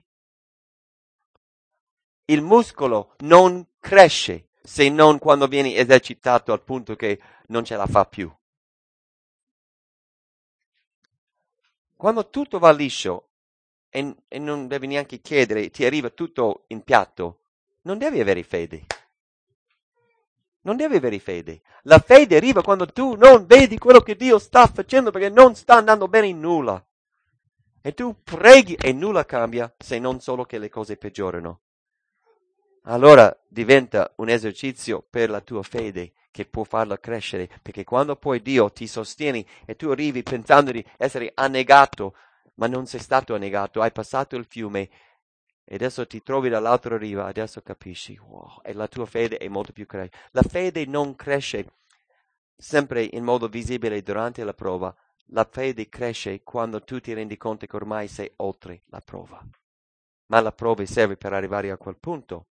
Il muscolo non cresce se non quando viene esercitato al punto che non ce la fa più. Quando tutto va liscio e non devi neanche chiedere, ti arriva tutto in piatto, non devi avere fede. Non devi avere fede. La fede arriva quando tu non vedi quello che Dio sta facendo perché non sta andando bene in nulla. E tu preghi e nulla cambia se non solo che le cose peggiorano. Allora diventa un esercizio per la tua fede che può farla crescere, perché quando poi Dio ti sostiene e tu arrivi pensando di essere annegato, ma non sei stato annegato, hai passato il fiume e adesso ti trovi dall'altra riva, adesso capisci, wow, e la tua fede è molto più crescente. La fede non cresce sempre in modo visibile durante la prova, la fede cresce quando tu ti rendi conto che ormai sei oltre la prova. Ma la prova serve per arrivare a quel punto.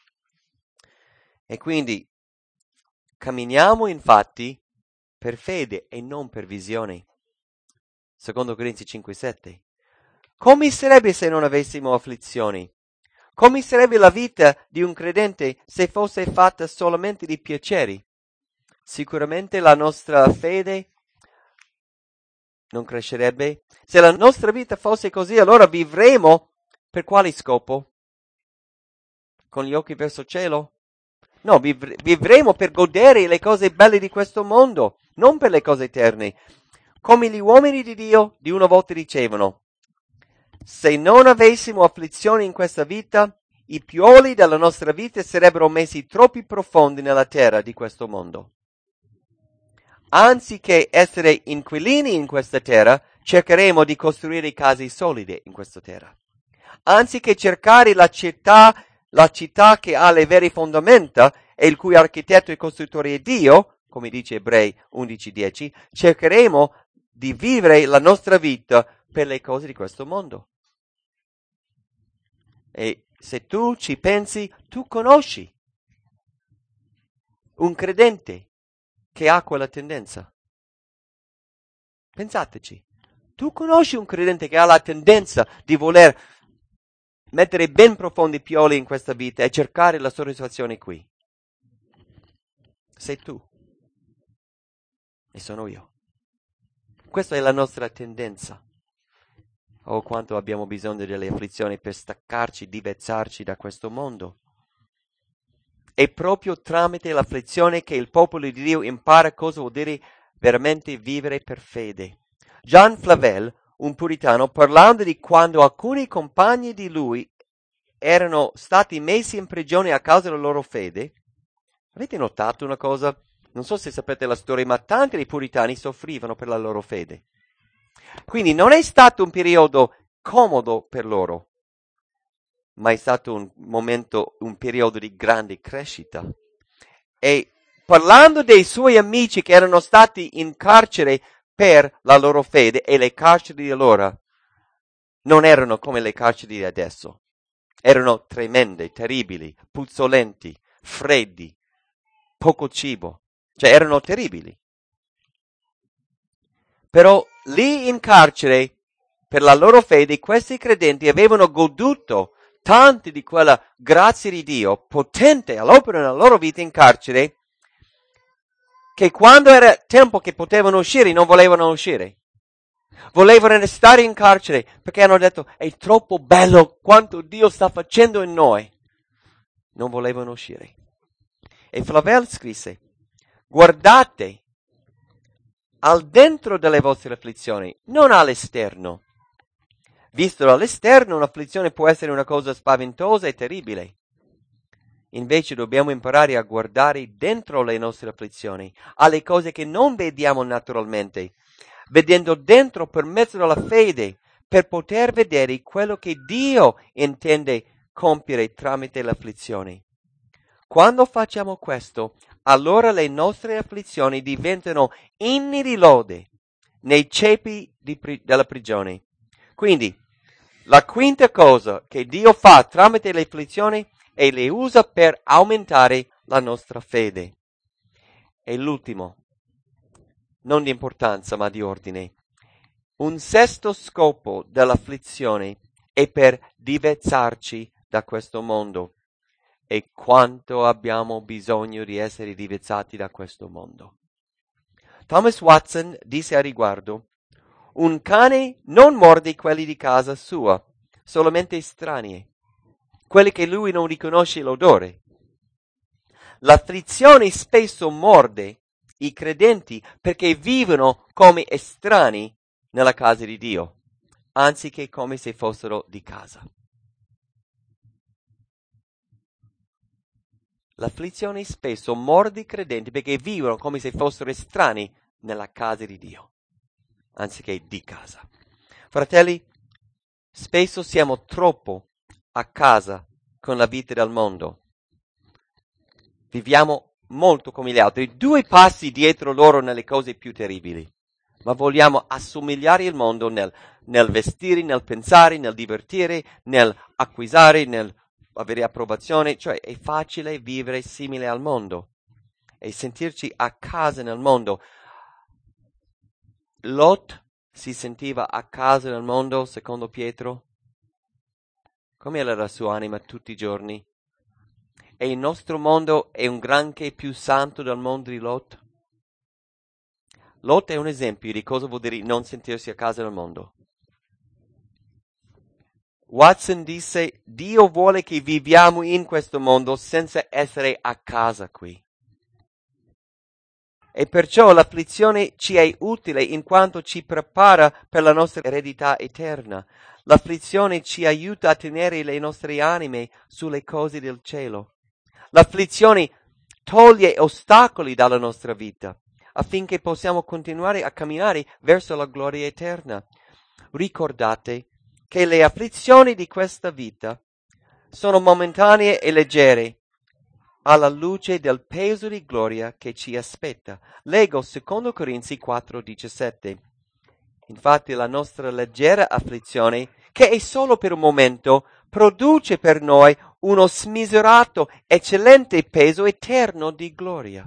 E quindi camminiamo infatti per fede e non per visione. Secondo Corinzi 5:7. Come sarebbe se non avessimo afflizioni? Come sarebbe la vita di un credente se fosse fatta solamente di piaceri? Sicuramente la nostra fede non crescerebbe. Se la nostra vita fosse così, allora vivremo per quale scopo? Con gli occhi verso il cielo? No, vivremo per godere le cose belle di questo mondo, non per le cose eterne. Come gli uomini di Dio di una volta dicevano, se non avessimo afflizioni in questa vita, i pioli della nostra vita sarebbero messi troppo profondi nella terra di questo mondo. Anziché essere inquilini in questa terra, cercheremo di costruire case solide in questa terra. Anziché cercare la città che ha le vere fondamenta e il cui architetto e costruttore è Dio, come dice Ebrei 11:10, cercheremo di vivere la nostra vita per le cose di questo mondo. E Se tu ci pensi, tu conosci un credente che ha quella tendenza. Pensateci. Tu conosci un credente che ha la tendenza di voler mettere ben profondi pioli in questa vita e cercare la soddisfazione qui. Sei tu. E sono io. Questa è la nostra tendenza. Oh, quanto abbiamo bisogno delle afflizioni per staccarci, divezzarci da questo mondo. È proprio tramite l'afflizione che il popolo di Dio impara cosa vuol dire veramente vivere per fede. Jean Flavel, un puritano, parlando di quando alcuni compagni di lui erano stati messi in prigione a causa della loro fede, avete notato una cosa? Non so se sapete la storia, ma tanti dei puritani soffrivano per la loro fede. Quindi non è stato un periodo comodo per loro, ma è stato un periodo di grande crescita. E parlando dei suoi amici che erano stati in carcere per la loro fede, e le carceri di allora non erano come le carceri di adesso. Erano tremende, terribili, puzzolenti, freddi, poco cibo. Cioè erano terribili. Però lì in carcere, per la loro fede, questi credenti avevano goduto tanti di quella grazia di Dio potente all'opera nella loro vita in carcere, che quando era tempo che potevano uscire non volevano uscire. Volevano restare in carcere perché hanno detto è troppo bello quanto Dio sta facendo in noi. Non volevano uscire. E Flavel scrisse: guardate al dentro delle vostre afflizioni, non all'esterno. Visto dall'esterno, un'afflizione può essere una cosa spaventosa e terribile. Invece dobbiamo imparare a guardare dentro le nostre afflizioni, alle cose che non vediamo naturalmente, vedendo dentro per mezzo della fede, per poter vedere quello che Dio intende compiere tramite le afflizioni. Quando facciamo questo, allora le nostre afflizioni diventano inni di lode nei ceppi della prigione. Quindi, la quinta cosa che Dio fa tramite le afflizioni è le usa per aumentare la nostra fede. E l'ultimo, non di importanza ma di ordine. Un sesto scopo dell'afflizione è per divezzarci da questo mondo. E quanto abbiamo bisogno di essere divezzati da questo mondo. Thomas Watson disse a riguardo: un cane non morde quelli di casa sua, solamente estranei, quelli che lui non riconosce l'odore. L'afflizione spesso morde i credenti perché vivono come estranei nella casa di Dio, anziché come se fossero di casa. L'afflizione spesso morde i credenti perché vivono come se fossero estranei nella casa di Dio, anziché di casa. Fratelli, spesso siamo troppo a casa con la vita del mondo. Viviamo molto come gli altri, 2 passi dietro loro nelle cose più terribili. Ma vogliamo assomigliare il mondo nel vestire, nel pensare, nel divertire, nel acquisire, nel avere approvazione. Cioè è facile vivere simile al mondo e sentirci a casa nel mondo. Lot si sentiva a casa nel mondo, secondo Pietro. Com'era la sua anima tutti i giorni? E il nostro mondo è un granché più santo del mondo di Lot? Lot è un esempio di cosa vuol dire non sentirsi a casa nel mondo. Watson disse: Dio vuole che viviamo in questo mondo senza essere a casa qui. E perciò l'afflizione ci è utile in quanto ci prepara per la nostra eredità eterna. L'afflizione ci aiuta a tenere le nostre anime sulle cose del cielo. L'afflizione toglie ostacoli dalla nostra vita affinché possiamo continuare a camminare verso la gloria eterna. Ricordate che le afflizioni di questa vita sono momentanee e leggere alla luce del peso di gloria che ci aspetta. Leggo 2 Corinzi 4:17. Infatti la nostra leggera afflizione che è solo per un momento, produce per noi uno smisurato, eccellente peso eterno di gloria.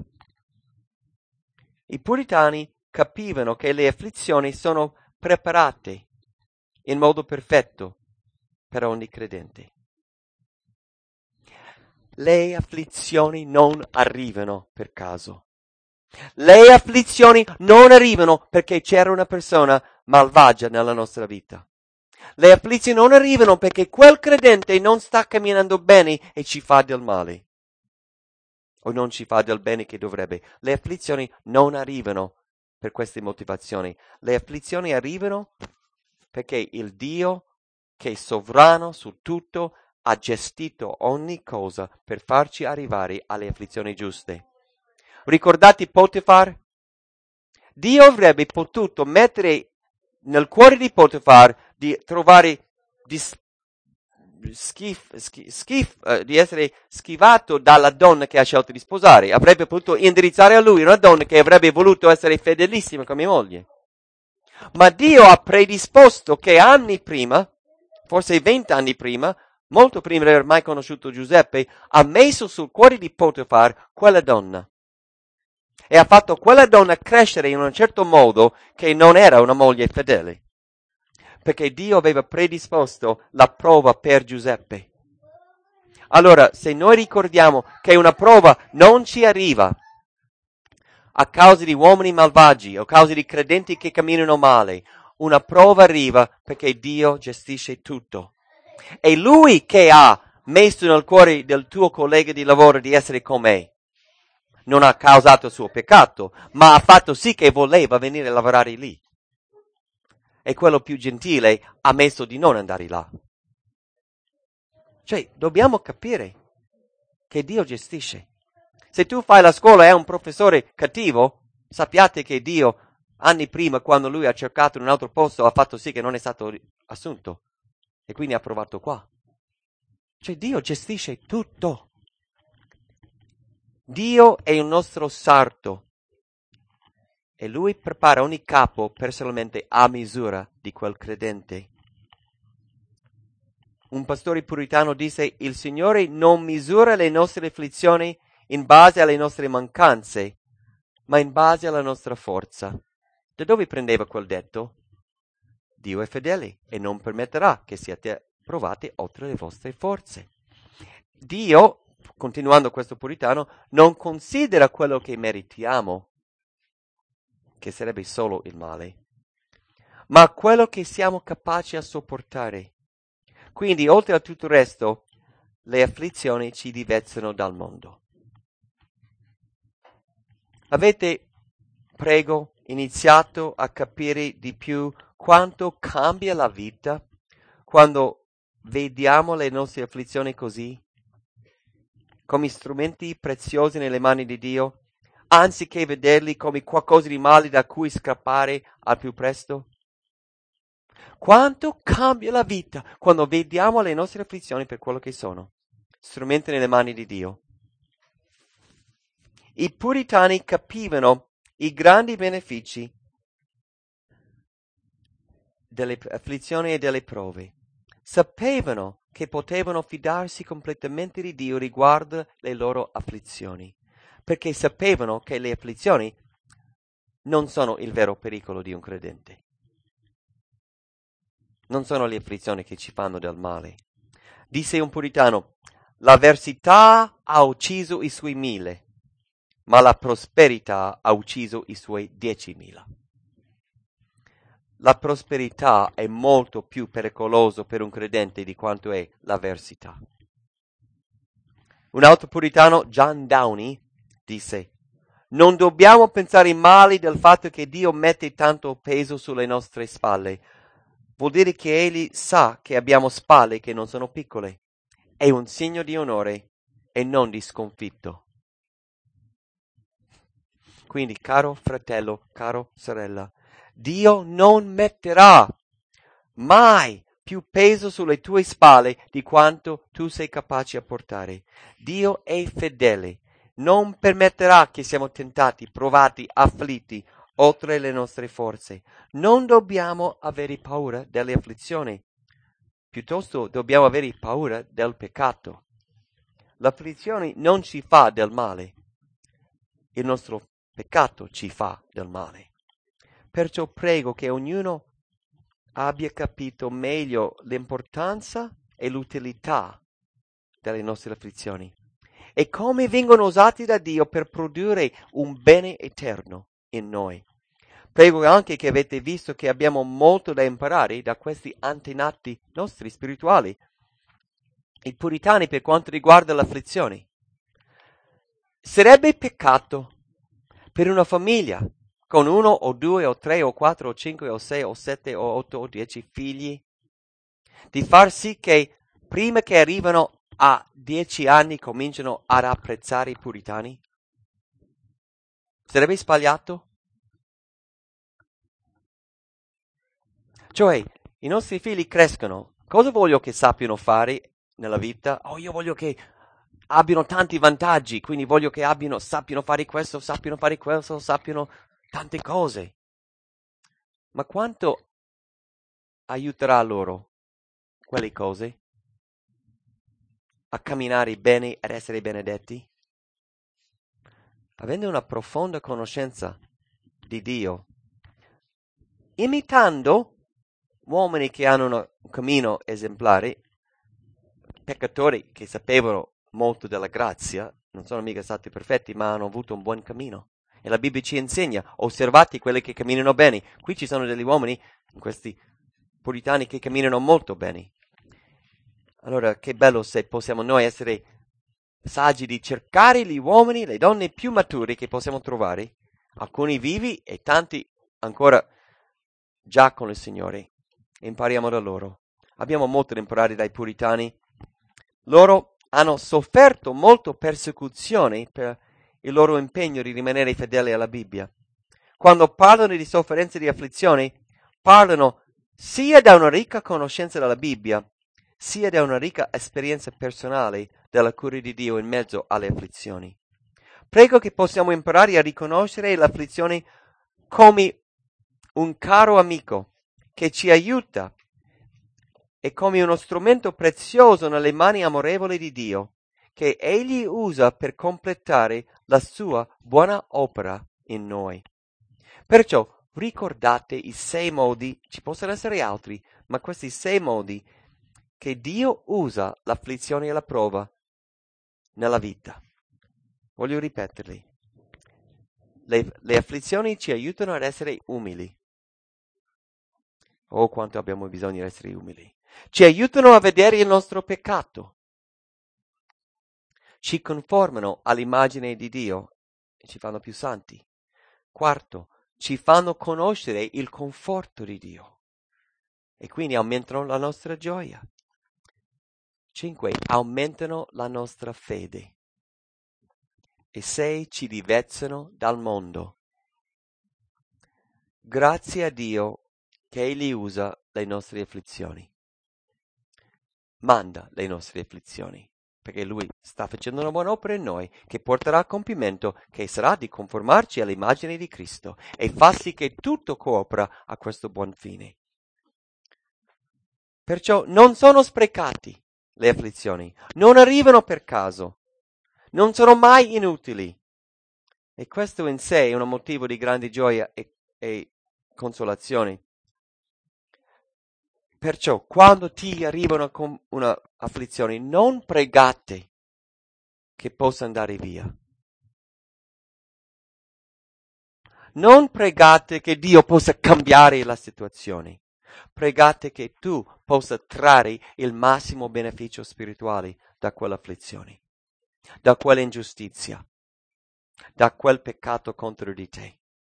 I puritani capivano che le afflizioni sono preparate in modo perfetto per ogni credente. Le afflizioni non arrivano per caso. Le afflizioni non arrivano perché c'era una persona malvagia nella nostra vita. Le afflizioni non arrivano perché quel credente non sta camminando bene e ci fa del male. O non ci fa del bene che dovrebbe. Le afflizioni non arrivano per queste motivazioni. Le afflizioni arrivano perché il Dio, che è sovrano su tutto, ha gestito ogni cosa per farci arrivare alle afflizioni giuste. Ricordate Potifar? Dio avrebbe potuto mettere nel cuore di Potifar di trovare di essere schivato dalla donna che ha scelto di sposare. Avrebbe potuto indirizzare a lui una donna che avrebbe voluto essere fedelissima come moglie. Ma Dio ha predisposto che anni prima, forse 20 anni prima, molto prima di aver mai conosciuto Giuseppe, ha messo sul cuore di Potifar quella donna. E ha fatto quella donna crescere in un certo modo che non era una moglie fedele. Perché Dio aveva predisposto la prova per Giuseppe. Allora, se noi ricordiamo che una prova non ci arriva a causa di uomini malvagi o a causa di credenti che camminano male, una prova arriva perché Dio gestisce tutto. È Lui che ha messo nel cuore del tuo collega di lavoro di essere con me. Non ha causato il suo peccato, ma ha fatto sì che voleva venire a lavorare lì. E quello più gentile ha messo di non andare là. Cioè, dobbiamo capire che Dio gestisce. Se tu fai la scuola e hai un professore cattivo, sappiate che Dio, anni prima, quando lui ha cercato in un altro posto, ha fatto sì che non è stato assunto. E quindi ha provato qua. Cioè, Dio gestisce tutto. Dio è il nostro sarto. E Lui prepara ogni capo personalmente a misura di quel credente. Un pastore puritano disse: il Signore non misura le nostre afflizioni in base alle nostre mancanze, ma in base alla nostra forza. Da dove prendeva quel detto? Dio è fedele e non permetterà che siate provati oltre le vostre forze. Dio, continuando questo puritano, non considera quello che meritiamo, che sarebbe solo il male, ma quello che siamo capaci a sopportare. Quindi, oltre a tutto il resto, le afflizioni ci divezzano dal mondo. Avete, prego, iniziato a capire di più quanto cambia la vita quando vediamo le nostre afflizioni così, come strumenti preziosi nelle mani di Dio, anziché vederli come qualcosa di male da cui scappare al più presto? Quanto cambia la vita quando vediamo le nostre afflizioni per quello che sono, strumenti nelle mani di Dio. I puritani capivano i grandi benefici delle afflizioni e delle prove. Sapevano che potevano fidarsi completamente di Dio riguardo le loro afflizioni, perché sapevano che le afflizioni non sono il vero pericolo di un credente. Non sono le afflizioni che ci fanno del male. Disse un puritano: l'avversità ha ucciso i suoi 1000, ma la prosperità ha ucciso i suoi 10.000. La prosperità è molto più pericolosa per un credente di quanto è l'avversità. Un altro puritano, John Downey, disse: non dobbiamo pensare male del fatto che Dio mette tanto peso sulle nostre spalle. Vuol dire che Egli sa che abbiamo spalle che non sono piccole. È un segno di onore e non di sconfitto. Quindi, caro fratello, caro sorella, Dio non metterà mai più peso sulle tue spalle di quanto tu sei capace a portare. Dio è fedele, non permetterà che siamo tentati, provati, afflitti oltre le nostre forze. Non dobbiamo avere paura delle afflizioni. piuttosto dobbiamo avere paura del peccato. L'afflizione non ci fa del male, il nostro peccato ci fa del male. Perciò prego che ognuno abbia capito meglio l'importanza e l'utilità delle nostre afflizioni e come vengono usati da Dio per produrre un bene eterno in noi. Prego anche che avete visto che abbiamo molto da imparare da questi antenati nostri spirituali, i puritani, per quanto riguarda l'afflizione. Sarebbe peccato per una famiglia con 1 o 2 o 3 o 4 o 5 o 6 o 7 o 8 o 10 figli di far sì che prima che arrivano a 10 anni cominciano ad apprezzare i puritani? Sarebbe sbagliato? Cioè, i nostri figli crescono. Cosa voglio che sappiano fare nella vita? Oh, io voglio che abbiano tanti vantaggi, quindi voglio che sappiano fare questo, sappiano tante cose. Ma quanto aiuterà loro quelle cose a camminare bene, ad essere benedetti? Avendo una profonda conoscenza di Dio, imitando uomini che hanno un cammino esemplare, peccatori che sapevano molto della grazia, non sono mica stati perfetti, ma hanno avuto un buon cammino. E la Bibbia ci insegna, osservate quelli che camminano bene. Qui ci sono degli uomini, questi puritani, che camminano molto bene. Allora, che bello se possiamo noi essere saggi di cercare gli uomini, le donne più maturi che possiamo trovare, alcuni vivi e tanti ancora già con il Signore. Impariamo da loro. Abbiamo molto da imparare dai puritani. Loro hanno sofferto molto persecuzione per il loro impegno di rimanere fedeli alla Bibbia. Quando parlano di sofferenze e di afflizioni, parlano sia da una ricca conoscenza della Bibbia, sia da una ricca esperienza personale della cura di Dio in mezzo alle afflizioni. Prego che possiamo imparare a riconoscere l'afflizione come un caro amico che ci aiuta e come uno strumento prezioso nelle mani amorevoli di Dio, che Egli usa per completare la sua buona opera in noi. Perciò ricordate i 6 modi, ci possono essere altri, ma questi 6 modi che Dio usa l'afflizione e la prova nella vita. Voglio ripeterli. Le afflizioni ci aiutano ad essere umili. Oh, quanto abbiamo bisogno di essere umili. Ci aiutano a vedere il nostro peccato. Ci conformano all'immagine di Dio e ci fanno più santi. Quarto, ci fanno conoscere il conforto di Dio e quindi aumentano la nostra gioia. 5, aumentano la nostra fede. E 6, ci diversano dal mondo. Grazie a Dio che Egli usa le nostre afflizioni. Manda le nostre afflizioni, perché Lui sta facendo una buona opera in noi, che porterà a compimento, che sarà di conformarci all'immagine di Cristo e fa sì che tutto coopera a questo buon fine. Perciò non sono sprecati le afflizioni, non arrivano per caso, non sono mai inutili. E questo in sé è un motivo di grande gioia e consolazione. Perciò, quando ti arrivano con una afflizione, non pregate che possa andare via. Non pregate che Dio possa cambiare la situazione. Pregate che tu possa trarre il massimo beneficio spirituale da quell'afflizione, da quell'ingiustizia, da quel peccato contro di te.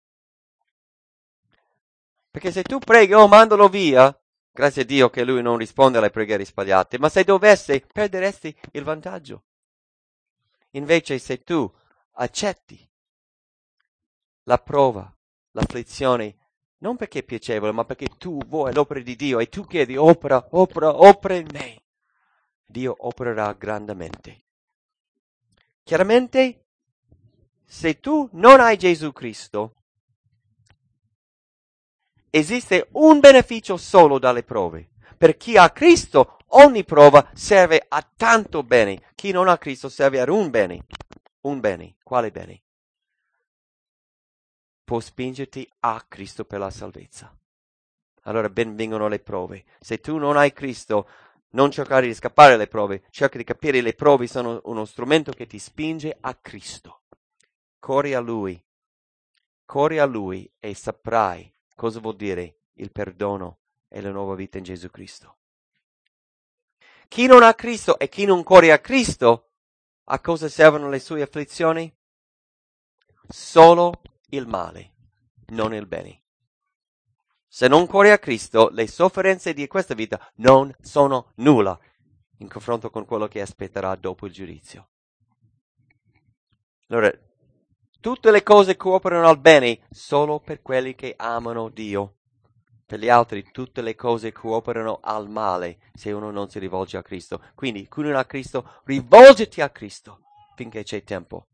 Perché se tu preghi, oh, mandalo via, grazie a Dio che Lui non risponde alle preghiere sbagliate, ma se dovesse, perderesti il vantaggio. Invece se tu accetti la prova, l'afflizione, non perché è piacevole, ma perché tu vuoi l'opera di Dio e tu chiedi opera in me, Dio opererà grandemente. Chiaramente, se tu non hai Gesù Cristo, esiste un beneficio solo dalle prove, per chi ha Cristo, ogni prova serve a tanto bene. Chi non ha Cristo serve ad un bene. Un bene. Quale bene? Può spingerti a Cristo per la salvezza. Allora ben vengono le prove. Se tu non hai Cristo, non cercare di scappare dalle prove, cerca di capire le prove sono uno strumento che ti spinge a Cristo. Corri a Lui e saprai cosa vuol dire il perdono e la nuova vita in Gesù Cristo. Chi non ha Cristo e chi non corre a Cristo, a cosa servono le sue afflizioni? Solo il male, non il bene. Se non corri a Cristo, le sofferenze di questa vita non sono nulla in confronto con quello che aspetterà dopo il giudizio. Allora, tutte le cose cooperano al bene solo per quelli che amano Dio. Per gli altri tutte le cose cooperano al male se uno non si rivolge a Cristo. Quindi, chi non ha Cristo, rivolgiti a Cristo finché c'è tempo.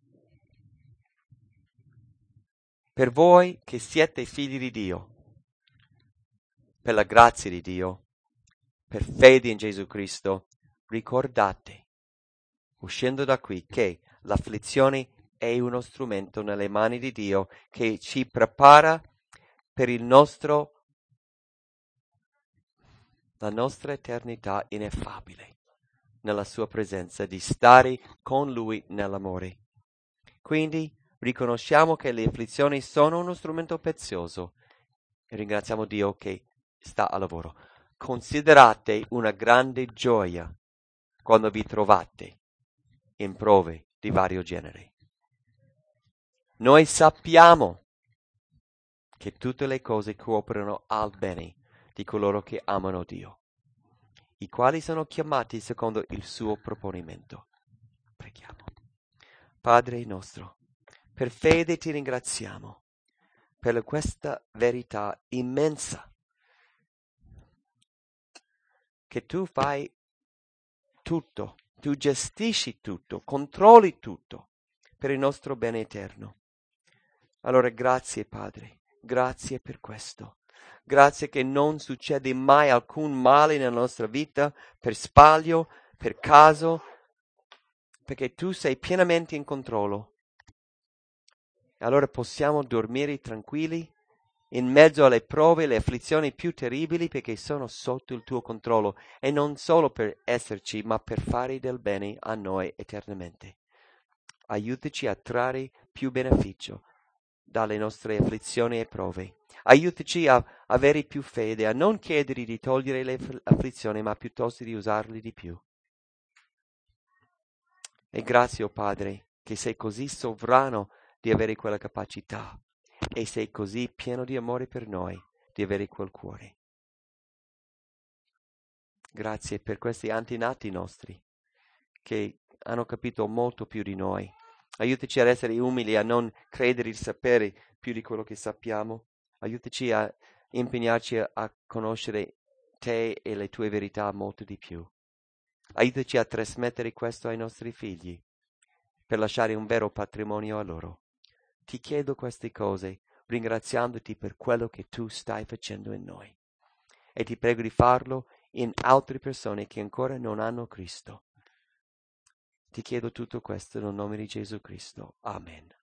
Per voi che siete figli di Dio, per la grazia di Dio, per fede in Gesù Cristo, ricordate, uscendo da qui, che l'afflizione è uno strumento nelle mani di Dio che ci prepara per la nostra eternità ineffabile, nella sua presenza, di stare con Lui nell'amore. Quindi riconosciamo che le afflizioni sono uno strumento prezioso e ringraziamo Dio che sta a lavoro. Considerate una grande gioia quando vi trovate in prove di vario genere. Noi sappiamo che tutte le cose cooperano al bene di coloro che amano Dio, i quali sono chiamati secondo il suo proponimento. Preghiamo. Padre nostro, per fede ti ringraziamo per questa verità immensa, che tu fai tutto, tu gestisci tutto, controlli tutto per il nostro bene eterno. Allora grazie Padre, grazie per questo. Grazie che non succede mai alcun male nella nostra vita per sbaglio, per caso, perché tu sei pienamente in controllo. Allora possiamo dormire tranquilli in mezzo alle prove e alle afflizioni più terribili, perché sono sotto il tuo controllo, e non solo per esserci, ma per fare del bene a noi eternamente. Aiutaci a trarre più beneficio dalle nostre afflizioni e prove. Aiutaci a avere più fede, a non chiedere di togliere le afflizioni, ma piuttosto di usarle di più. E grazie, oh Padre, che sei così sovrano di avere quella capacità e sei così pieno di amore per noi, di avere quel cuore. Grazie per questi antenati nostri che hanno capito molto più di noi. Aiutaci ad essere umili, a non credere di sapere più di quello che sappiamo. Aiutaci a impegnarci a conoscere te e le tue verità molto di più. Aiutaci a trasmettere questo ai nostri figli, per lasciare un vero patrimonio a loro. Ti chiedo queste cose, ringraziandoti per quello che tu stai facendo in noi. E ti prego di farlo in altre persone che ancora non hanno Cristo. Ti chiedo tutto questo nel nome di Gesù Cristo. Amen.